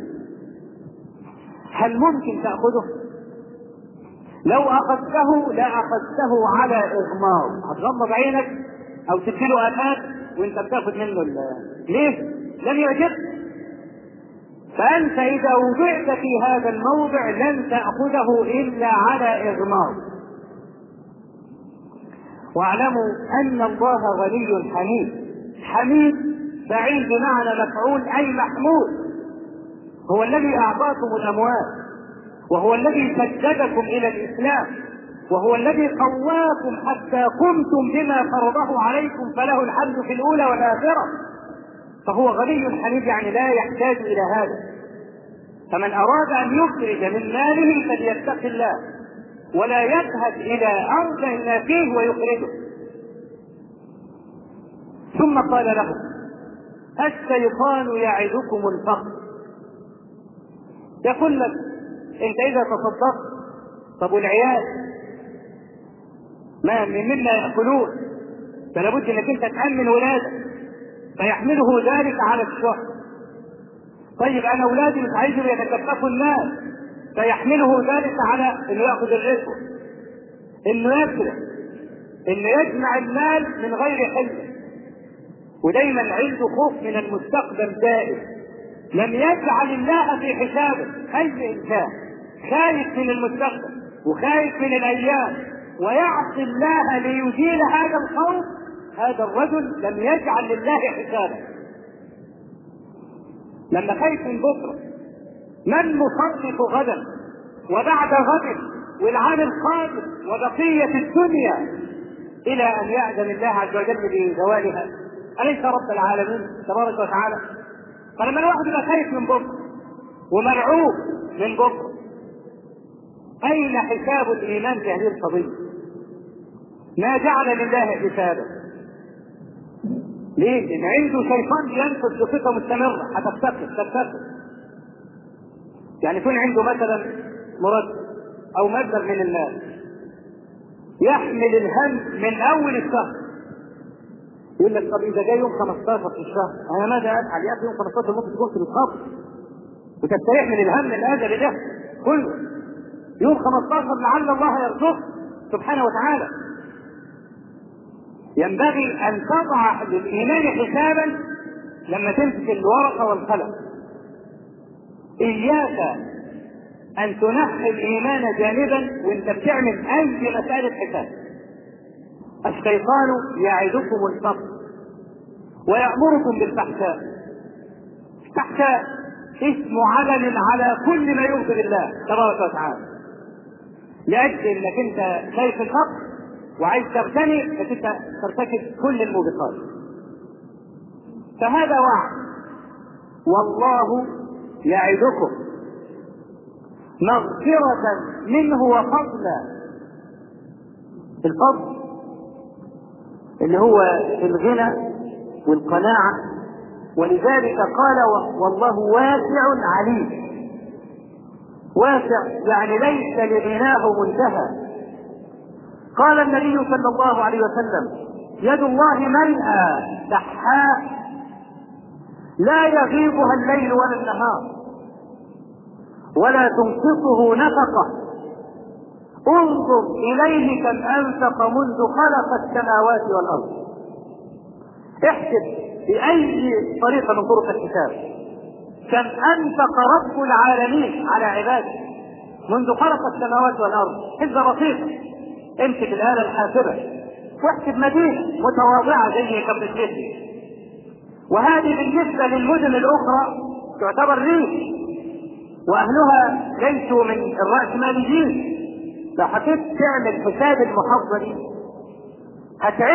هل ممكن تأخذه؟ لو أخذته لأخذته على إغماض، هتغمض عينك أو تديله أمات وأنت بتاخذ منه ليه؟ لم يعجبك. فأنت إذا وضعت في هذا الموضع لن تأخذه إلا على إغماض. واعلموا أن الله غني حميد. حميد فعيل بمعنى مفعول أي محمود. هو الذي أعطاكم الأموال، وهو الذي سددكم إلى الإسلام، وهو الذي قواكم حتى قمتم بما فرضه عليكم، فله الحمد في الأولى والآخرة. فهو غني حميد، يعني لا يحتاج إلى هذا. فمن أراد أن يخرج من ماله فليتق الله ولا يذهب إلى أرجى ما فيه ويخرجه. ثم قال له: الشيطان يعدكم الفقر. يقول لك: انت اذا تصدقت، طب والعيال مما يأكلون، فلا بد انك انت تأمن ولادك، فيحمله ذلك على الشهر. طيب انا اولادي مش عايزهم يتكففوا الناس، فيحمله ذلك على انه ياخذ الرشوه، انه يسرق، انه يجمع المال من غير حل، ودايما عنده خوف من المستقبل دائم. لم يجعل الله في حسابه. اي انسان خايف من المستقبل وخايف من الايام ويعصي الله ليزيل هذا الخوف، هذا الرجل لم يجعل لله حسابه. لما خايف من بكره، من نصرف غدا وبعد غد والعام القادم وبقيه الدنيا الى ان يأذن الله عز وجل بزوالها؟ اليس رب العالمين تبارك وتعالى؟ فلما الواحد يبقى خايف من بكره ومرعوب من بكره، اين حساب الايمان في هذه القضيه؟ ما جعل لله حسابا. ليه؟ لان عنده شيطان ينفذ بصفه مستمره، هتفتقر. يعني يكون عنده مثلا مرتب او مبلغ من المال، يحمل الهم من اول الشهر. يقول لك: طب اذا جاء يوم 15 في الشهر انا ماذا افعل؟ يا اخي يوم 15 ممكن تكون في القبر وتستريح من الهم الاجل ده كله. يوم 15 لعل الله يرزقك سبحانه وتعالى. ينبغي ان تضع للايمان حسابا لما تمسك الورقه والقلم. اياك ان تنحي الايمان جانبا وانت بتعمل اي مساله حساب. الشيطان يعدكم الفقر ويأمركم بالفحشاء. الفحشاء اسم علم على كل ما يغضب الله تبارك وتعالى، لأجل انك انت خايف الفقر وعايز تغتني فانت ترتكب كل الموبقات. فهذا وعد، والله يعدكم مغفرة منه وفضلا. الفضل اللي هو الغنى والقناعة، ولذلك قال: والله واسع عليم. واسع يعني ليس لغناه منتهى. قال النبي صلى الله عليه وسلم: يد الله ملأى سحاء لا يغيبها الليل ولا النهار ولا تنقصه نفقة. انظر إليه كم أنفق منذ خلق السماوات والأرض. احسب بأي طريقة من طرق الحساب كم أنفق رب العالمين على عباده منذ خلق السماوات والأرض. حسبة بسيطة، امسك الآلة الحاسبة واحسب مدينة متواضعة زي كفر الشيخ، وهذه بالنسبة للمدن الأخرى تعتبر ريف وأهلها ليسوا من الرأسماليين. لو حطيت تعمل حساب المحافظة دي هتعد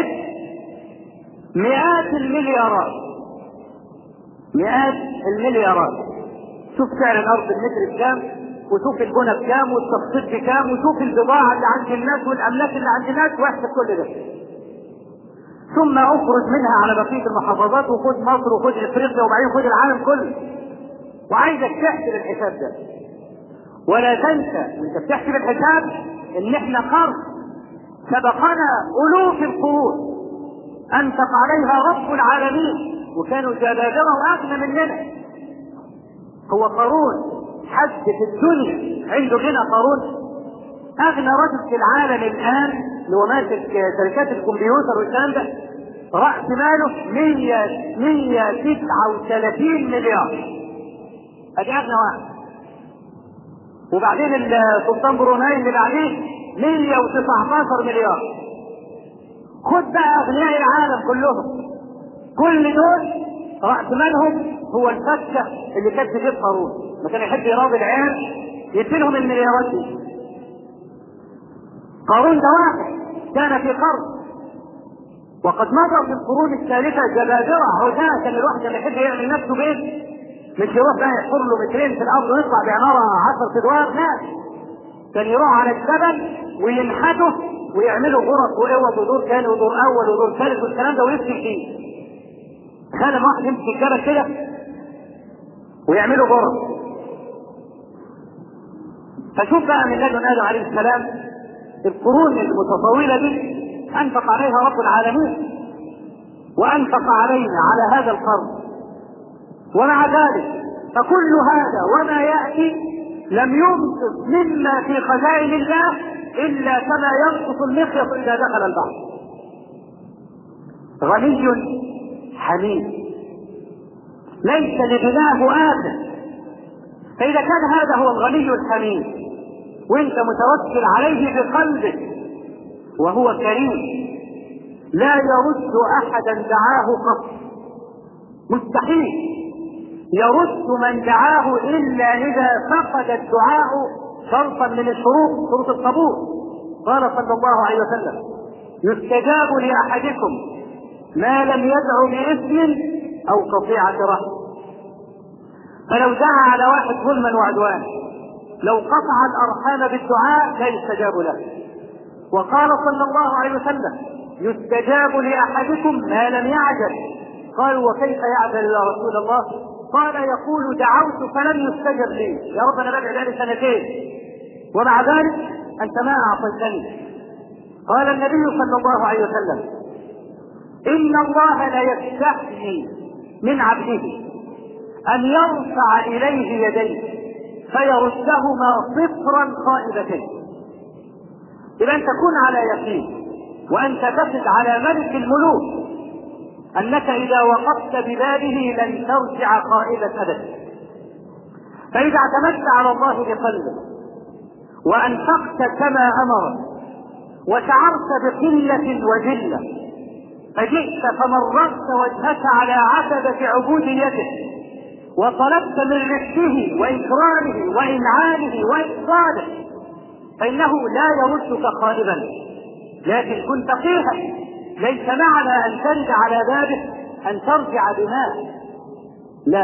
مئات المليارات. شوف سعر الأرض المتر بكام وشوف البنى بكام والتخطيط بكام وشوف البضاعة اللي عند الناس والأملاك اللي عند الناس واحسب كل ده، ثم اخرج منها على بقية المحافظات وخد مصر وخد افريقيا وبعدين خد العالم كله، وعايزك تحسب الحساب ده. ولا تنسى وانت بتحسب الحساب ان احنا قرن سبقنا الوف القرون انفق عليها رب العالمين وكانوا جبابرة واغنى مننا. هو قارون حد في الدنيا عنده غنى قارون؟ اغنى رجل في العالم الان اللي هو ماسك شركات الكمبيوتر والكلام ده راس ماله 139 مليار، ادي اغنى واحد. وبعدين السلطان بروناي اللي بعديه 119 مليار. خد بقى اغنياء العالم كلهم، كل دول راس مالهم هو الفكه اللي كانت تجيب قارون. ما كان يحب يراضي العيال يديلهم المليارات دي. قارون ده واحد كان في قرن، وقد مضى في القرون الثالثه جبابره عجاه. كان الواحد لما يحب يعمل نفسه بيت مش يروح بقى يحفر له مترين في الارض ويطلع بعماره 10 ادوار، لا، كان يروح على الجبل وينحته ويعملوا غرف واوض ودور ثاني ودور اول ودور ثالث والكلام ده ويسكن فيه. تخيل لما واحد يمسك الجبل كده ويعملوا غرف. فشوف بقى من لدن ادم عليه السلام القرون المتطاوله دي انفق عليها رب العالمين وانفق علينا على هذا القرن. ومع ذلك فكل هذا وما ياتي لم ينقص مما في خزائن الله الا كما ينقص المخيط اذا دخل البحر. غني حميد ليس لغناه آخر. فإذا كان هذا هو الغني الحميد وانت متوكل عليه بقلبك وهو كريم لا يرد أحدا دعاه قط، مستحيل يرد من دعاه إلا إذا فقد الدعاء شرطا من الشروط، شروط القبول. قال صلى الله عليه وسلم يستجاب لأحدكم ما لم يدع بإثم أو قطيعة رحم. فلو دعا على واحد ظلما وعدوانا لو قطع الأرحام بالدعاء لا يستجاب له. وقال صلى الله عليه وسلم يستجاب لأحدكم ما لم يعجل. قالوا وكيف يعجل يا رسول الله؟ قال يقول دعوت فلم يستجب لي، يا رب انا بدعي بقالي سنتين ومع ذلك انت ما اعطيتني. قال النبي صلى الله عليه وسلم ان الله لا يستحيي من عبده ان يرفع اليه يديه فيردهما صفرا خائبتين. اذا ان تكون على يقين وان تقصد على ملك الملوك انك اذا وقفت ببابه لن ترجع خائبة ابدا. فاذا اعتمدت على الله بقلبك وانفقت كما امرك وشعرت بقلة وذلة فجئت فمررت وجهك على عتبة عبوديته وطلبت من رفقه واكرامه وانعامه واحسانه فانه لا يردك خائبا. لكن كن فقيها، ليس معنى ان ترد على بابه ان ترجع بمال، لا،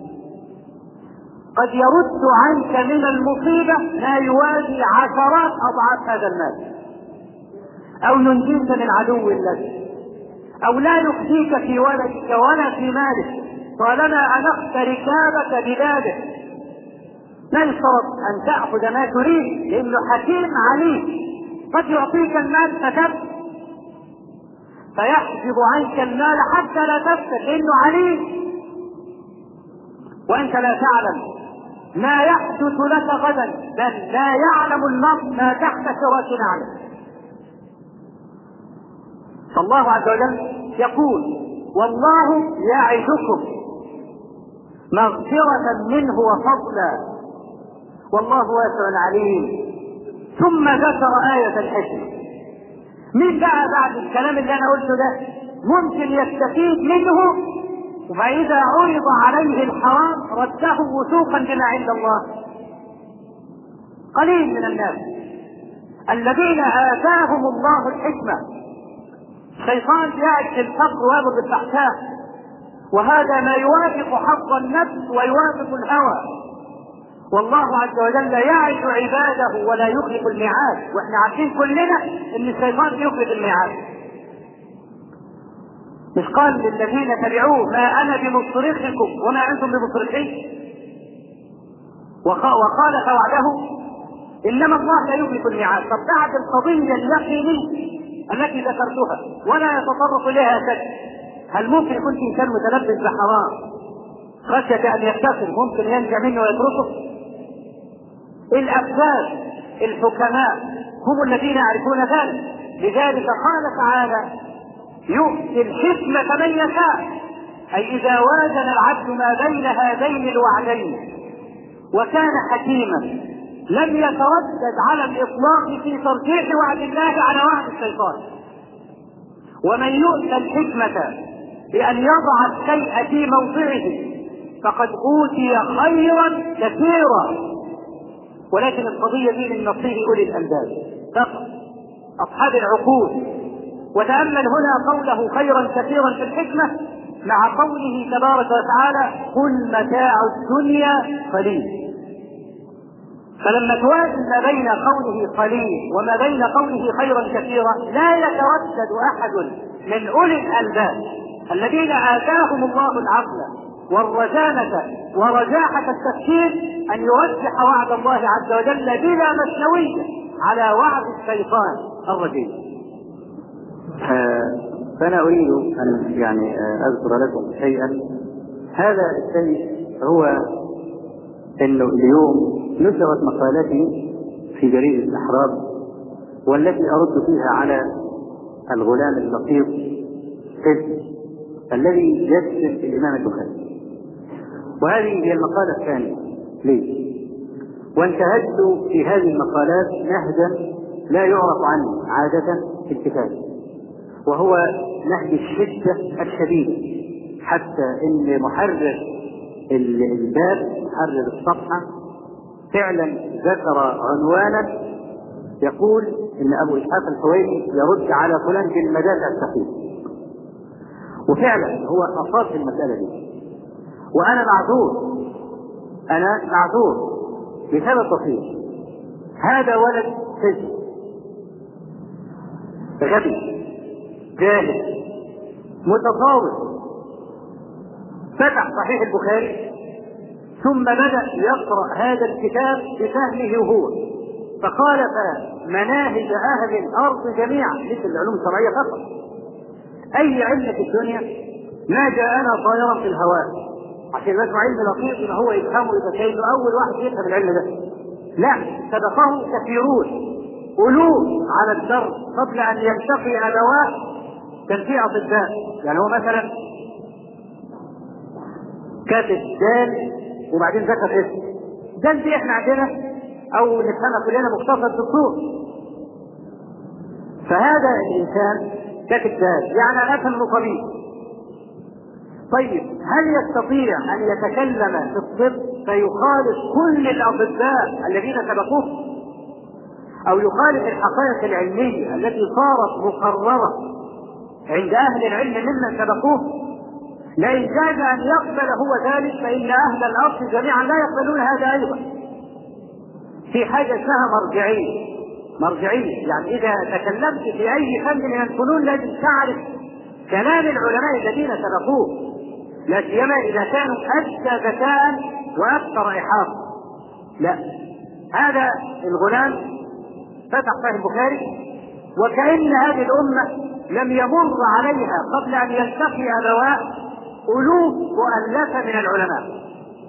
قد يرد عنك من المصيبة ما يوازي عشرات اضعاف هذا المال، او ينجيك من عدو لك، او لا يخزيك في ولدك ولا في مالك طالما انقت ركابك ببابه. لا يشترط ان تاخذ ما تريد لانه حكيم عليم، قد يعطيك المال فتبت فيحجب عنك المال حتى لا تفتك لانه عليم وانت لا تعلم ما يحدث لك غدا، بل لا يعلم المرء ما تحت فراش نعله. فالله عز وجل يقول والله يعدكم مغفرة منه وفضلا والله واسع عليم. ثم ذكر آية الحكمة. مين بقى بعد الكلام اللي انا قلته ده ممكن يستفيد منه فإذا عرض عليه الحرام رده وثوقا بما عند الله؟ قليل من الناس الذين آتاهم الله الحكمة. الشيطان يعد الفقر ويأمر بالفحشاء وهذا ما يوافق حظ النفس ويوافق الهوى، والله عز وجل يعد عباده ولا يخلف الميعاد، واحنا عارفين كلنا ان الشيطان يخلف الميعاد. مش قال للذين تبعوه ما انا بمصرخكم وما انتم بمصرخي، وخالف وعده، انما الله لا يخلف الميعاد. طب بعد القضيه اليقينيه التي ذكرتها ولا يتطرق اليها شك، هل ممكن يكون انسان متلبس بحرام خشيه ان يغتسل ممكن ينجع منه ويتركه؟ الأفذاذ الحكماء هم الذين يعرفون ذلك. لذلك قال تعالى يؤتي الحكمة من يشاء، أي إذا وازن العبد ما بين هذين الوعدين وكان حكيما لم يتردد على الإطلاق في ترجيح وعد الله على وعد الشيطان. ومن يؤتى الحكمة بأن يضع الشيء في موضعه فقد أوتي خيرا كثيرا. ولكن القضية دي من نصيب أولي الألباب فقط، أصحاب العقول. وتأمل هنا قوله خيرا كثيرا في الحكمة مع قوله تبارك وتعالى قل متاع الدنيا قليل. فلما توازن ما بين قوله قليل وما بين قوله خيرا كثيرا لا يتردد أحد من أولي الألباب الذين آتاهم الله العقل والرزانة ورجاحة التفكير أن يرجح وعد الله عز وجل بلا مشنوية على وعد الشيطان الرجيم. فأنا أريد أن أذكر لكم شيئا. هذا الشيء هو أنه اليوم نشرت مقالتي في جريدة الأحرار والتي أرد فيها على الغلام اللطيف الذي يكتب الإمام البخاري، وهذه هي المقالة الثانية لي. وانتهجت في هذه المقالات نهجا لا يعرف عنه عادة في الكتاب، وهو نهج الشدة الشديدة، حتى ان محرر الباب محرر الصفحة فعلا ذكر عنوانا يقول ان ابو اسحاق الحويني يرد على فلان بالمدافع الثقيلة. وفعلا هو اصاب في المسألة دي، وأنا معذور بسبب بسيط. هذا ولد سجن غبي جاهل متطاول، فتح صحيح البخاري ثم بدأ يقرأ هذا الكتاب بفهمه هو، فخالف مناهج أهل الأرض جميعا، مثل العلوم الشرعية فقط. أي علم في الدنيا ما جاءنا طائرا في الهواء عشان نسمع علم لطيف ان هو يفهمه يبقى كأنه اول واحد يفهم العلم ده. لا، سبقه كثيرون ألوف على الدرب قبل ان يلتقي ادوات كان في اطباء. يعني هو مثلا كاتب دال وبعدين ذكر اسم دال دي احنا عندنا او نفهمها كلنا مختصر دكتور. فهذا الانسان كاتب دال يعني انا افهم انه طبيب. طيب هل يستطيع أن يتكلم في الطب فيخالف كل الأطباء الذين سبقوه، أو يخالف الحقائق العلمية التي صارت مقررة عند أهل العلم ممن سبقوه؟ لئن كاد أن يقبل هو ذلك فإن أهل الأرض جميعا لا يقبلون هذا أيضا. في حاجة اسمها مرجعية، يعني إذا تكلمت في أي فن من الفنون لازم تعرف كلام العلماء الذين سبقوه، لا سيما إذا كانوا أشدى ذكاء وأكثر إحاطة. لا، هذا الغلام فتح صحيح البخاري وكأن هذه الأمة لم يمر عليها قبل أن يلتقي أبواه ألوف مؤلفة من العلماء،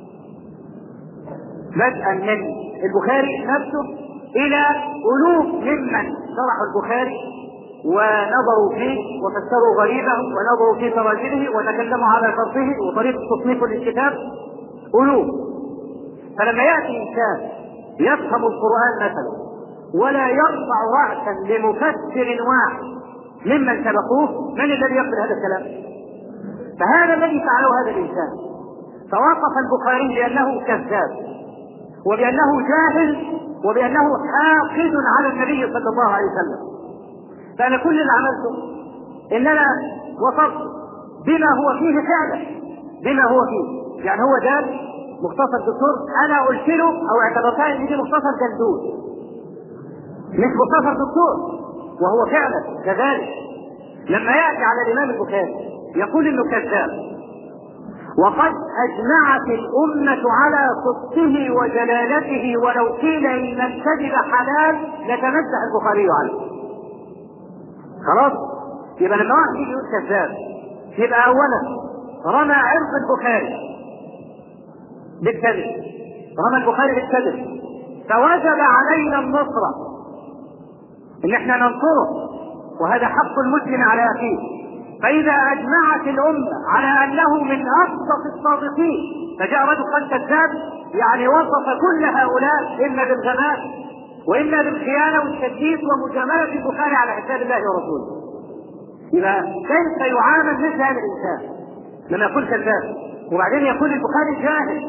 بدءا من البخاري نفسه إلى ألوف ممن شرحوا البخاري ونظروا فيه وفسروا غريبه ونظروا في تراجمه وتكلموا على شرطه وطريقة تصنيفه للكتاب ألوف. فلما يأتي إنسان يفهم القرآن مثلا ولا يرفع رأسا لمفسر واحد ممن سبقوه، من الذي يقبل هذا الكلام؟ فهذا الذي فعله هذا الإنسان، فوصف البخاري بأنه كذاب وبأنه جاهل وبأنه حاقد على النبي صلى الله عليه وسلم. فأنا كل اللي عملته إن أنا وصفت بما هو فيه فعلا، بما هو فيه. يعني هو دال مختصر دكتور، انا قلت له او اعتبرتها ان دي مختصر جلدون مش مختصر دكتور، وهو فعلا كذلك. لما ياتي على الامام البخاري يقول انه كذاب، وقد اجمعت الامه على صدقه وجلالته، ولو قيل ان الكذب حلال لتمسح البخاري عليه. خلاص، يبقى لما واحد يجي يقول كذاب يبقى اولا رمى عرض البخاري بالكذب، رمى البخاري بالكذب، فوجب علينا النصرة ان احنا ننصره، وهذا حق المسلم على اخيه. فاذا اجمعت الامة على انه من اصدق الصادقين، فجاء رجل قال كذاب، يعني وصف كل هؤلاء اما بالغباء واما بالخيانة والتكذيب ومجاملة البخاري على حساب الله ورسوله. يبقى كيف يعامل مثل هذا الانسان لما يكون كذاب وبعدين يكون البخاري جاهل؟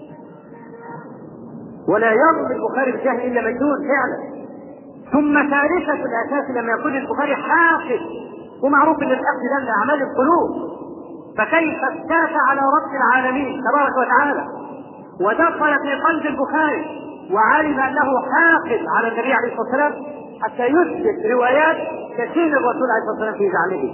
ولا يظن البخاري بالجهل الا مجنون فعلا. ثم ثالثة الاساس لما يكون البخاري حافظ، ومعروف ان الحفظ ده من اعمال القلوب، فكيف افتات على رب العالمين تبارك وتعالى ودخل في قلب البخاري وعلم انه حافظ على النبي عليه الصلاه والسلام حتى يثبت روايات كثير الرسول عليه الصلاه والسلام في زعمه.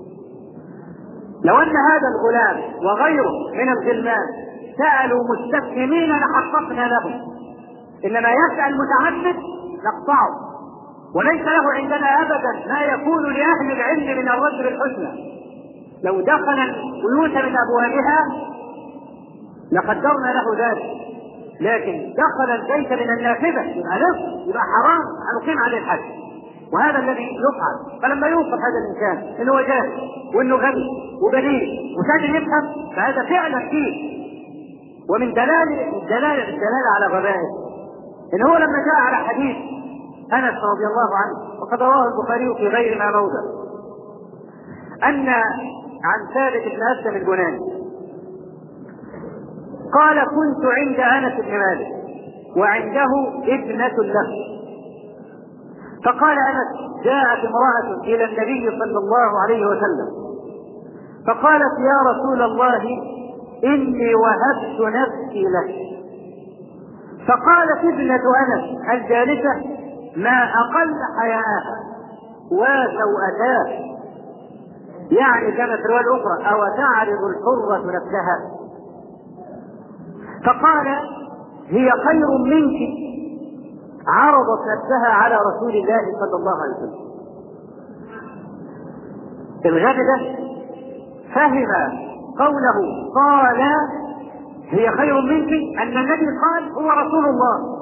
لو ان هذا الغلام وغيره من الغلمان سالوا مستفهمين لحققنا لهم، انما يسال متعمد نقطعه، وليس له عندنا ابدا ما يكون لاهل العلم من الرد بالحسنى. لو دخل البيوت من ابوابها لقدرنا له ذلك، لكن دخل البيت من النافذه يبقى حرام ان نقيم عليه الحد، وهذا الذي يفعل. فلما يوصف هذا الانسان انه جاهل وانه غبي وبليد وساجد يفهم، فهذا فعلا فيه. ومن الدلالة على غبائه ان هو لما جاء على حديث انس رضي الله عنه وقد رواه البخاري في غير ما موضع، ان عن ثابت بن اسلم البناني قال كنت عند انس بن مالك وعنده ابنة له، فقال انس جاءت امرأة الى النبي صلى الله عليه وسلم فقالت يا رسول الله اني وهبت نفسي لك. فقالت ابنة انس الجالسة ما اقل حياءها وسوءتاه، يعني كما في الرواية الاخرى او تعرض الحرة نفسها. فقال هي خير منك، عرضت نفسها على رسول الله صلى الله عليه وسلم. الغد ده فهم قوله قال هي خير منك ان النبي قال هو رسول الله،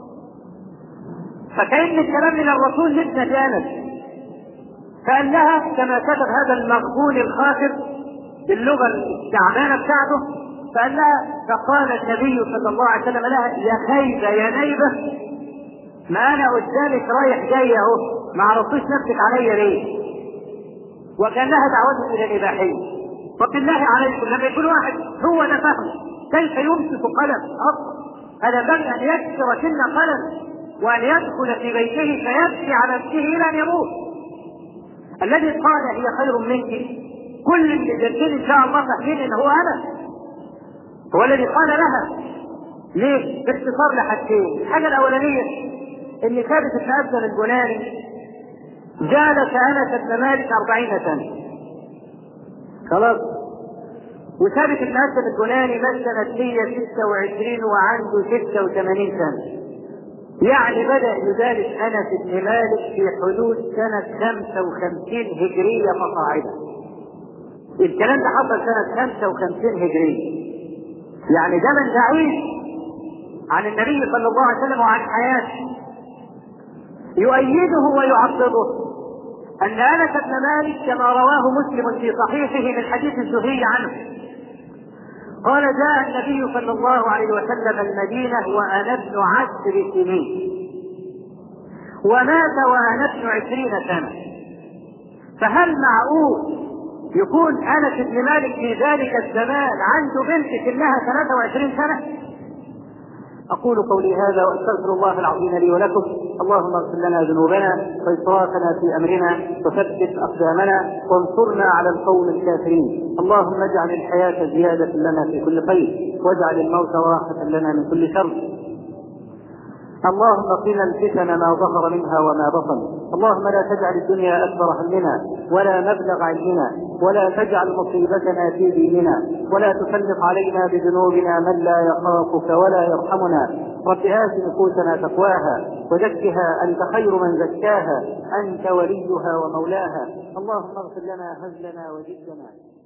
فكأن الكلام من الرسول لابنة انس. فقال لها كما كتب هذا المغبون الخاسر باللغة التعبانة بتاعته، فقال لها فقال النبي صلى الله عليه وسلم لها يا خيبة يا نيبة، ما انا قدامك رايح جاي اهو، ما عرفتوش نفسك عليا ليه؟ وكان لها دعوته الى الاباحيه. وبالله عليكم لما يكون واحد هو ده فهمه كيف يمسك قلم اصلا، هذا بل ان يكسر سن قلم وان يدخل في بيته فيبكي على نفسه الى ان يموت. الذي قال هي خير منك كل الجدين ان شاء الله فاهمين ان هو انا، هو الذي قال لها. ليه؟ باختصار لحاجتين. الحاجه الاولانيه ان ثابت بن اسلم البناني جالس انس بن مالك 40 سنه، خلاص، وثابت بن اسلم البناني مثلت هي 26 وعنده 86 سنه، يعني بدا يدارس انس بن مالك في حدود سنه 55 هجريه فصاعدا. الكلام ده حصل سنه 55 هجريه، يعني زمن بعيد عن النبي صلى الله عليه وسلم وعن حياته. يؤيده ويعضده أن أنس بن مالك كما رواه مسلم في صحيحه من حديث الزهري عنه قال جاء النبي صلى الله عليه وسلم المدينة وأنا ابن 10 سنين ومات وأنا ابن 20 سنة، فهل معقول يكون أنس بن مالك في ذلك الزمان عنده بنت سنها 23 سنة؟ أقول قولي هذا وأستغفر الله العظيم لي ولكم. اللهم اغفر لنا ذنوبنا وإسرافنا في أمرنا وثبت أقدامنا وانصرنا على القوم الكافرين. اللهم اجعل الحياة زيادة لنا في كل خير واجعل الموت راحة لنا من كل شر. اللهم قنا الفتن ما ظهر منها وما بطن. اللهم لا تجعل الدنيا أكبر همنا ولا مبلغ علمنا، ولا تجعل مصيبتنا في ديننا، ولا تسلط علينا بذنوبنا من لا يخافك ولا يرحمنا. رب آت نفوسنا تقواها وزكها أنت خير من زكاها، أنت وليها ومولاها. اللهم اغفر لنا هزلنا وجدنا.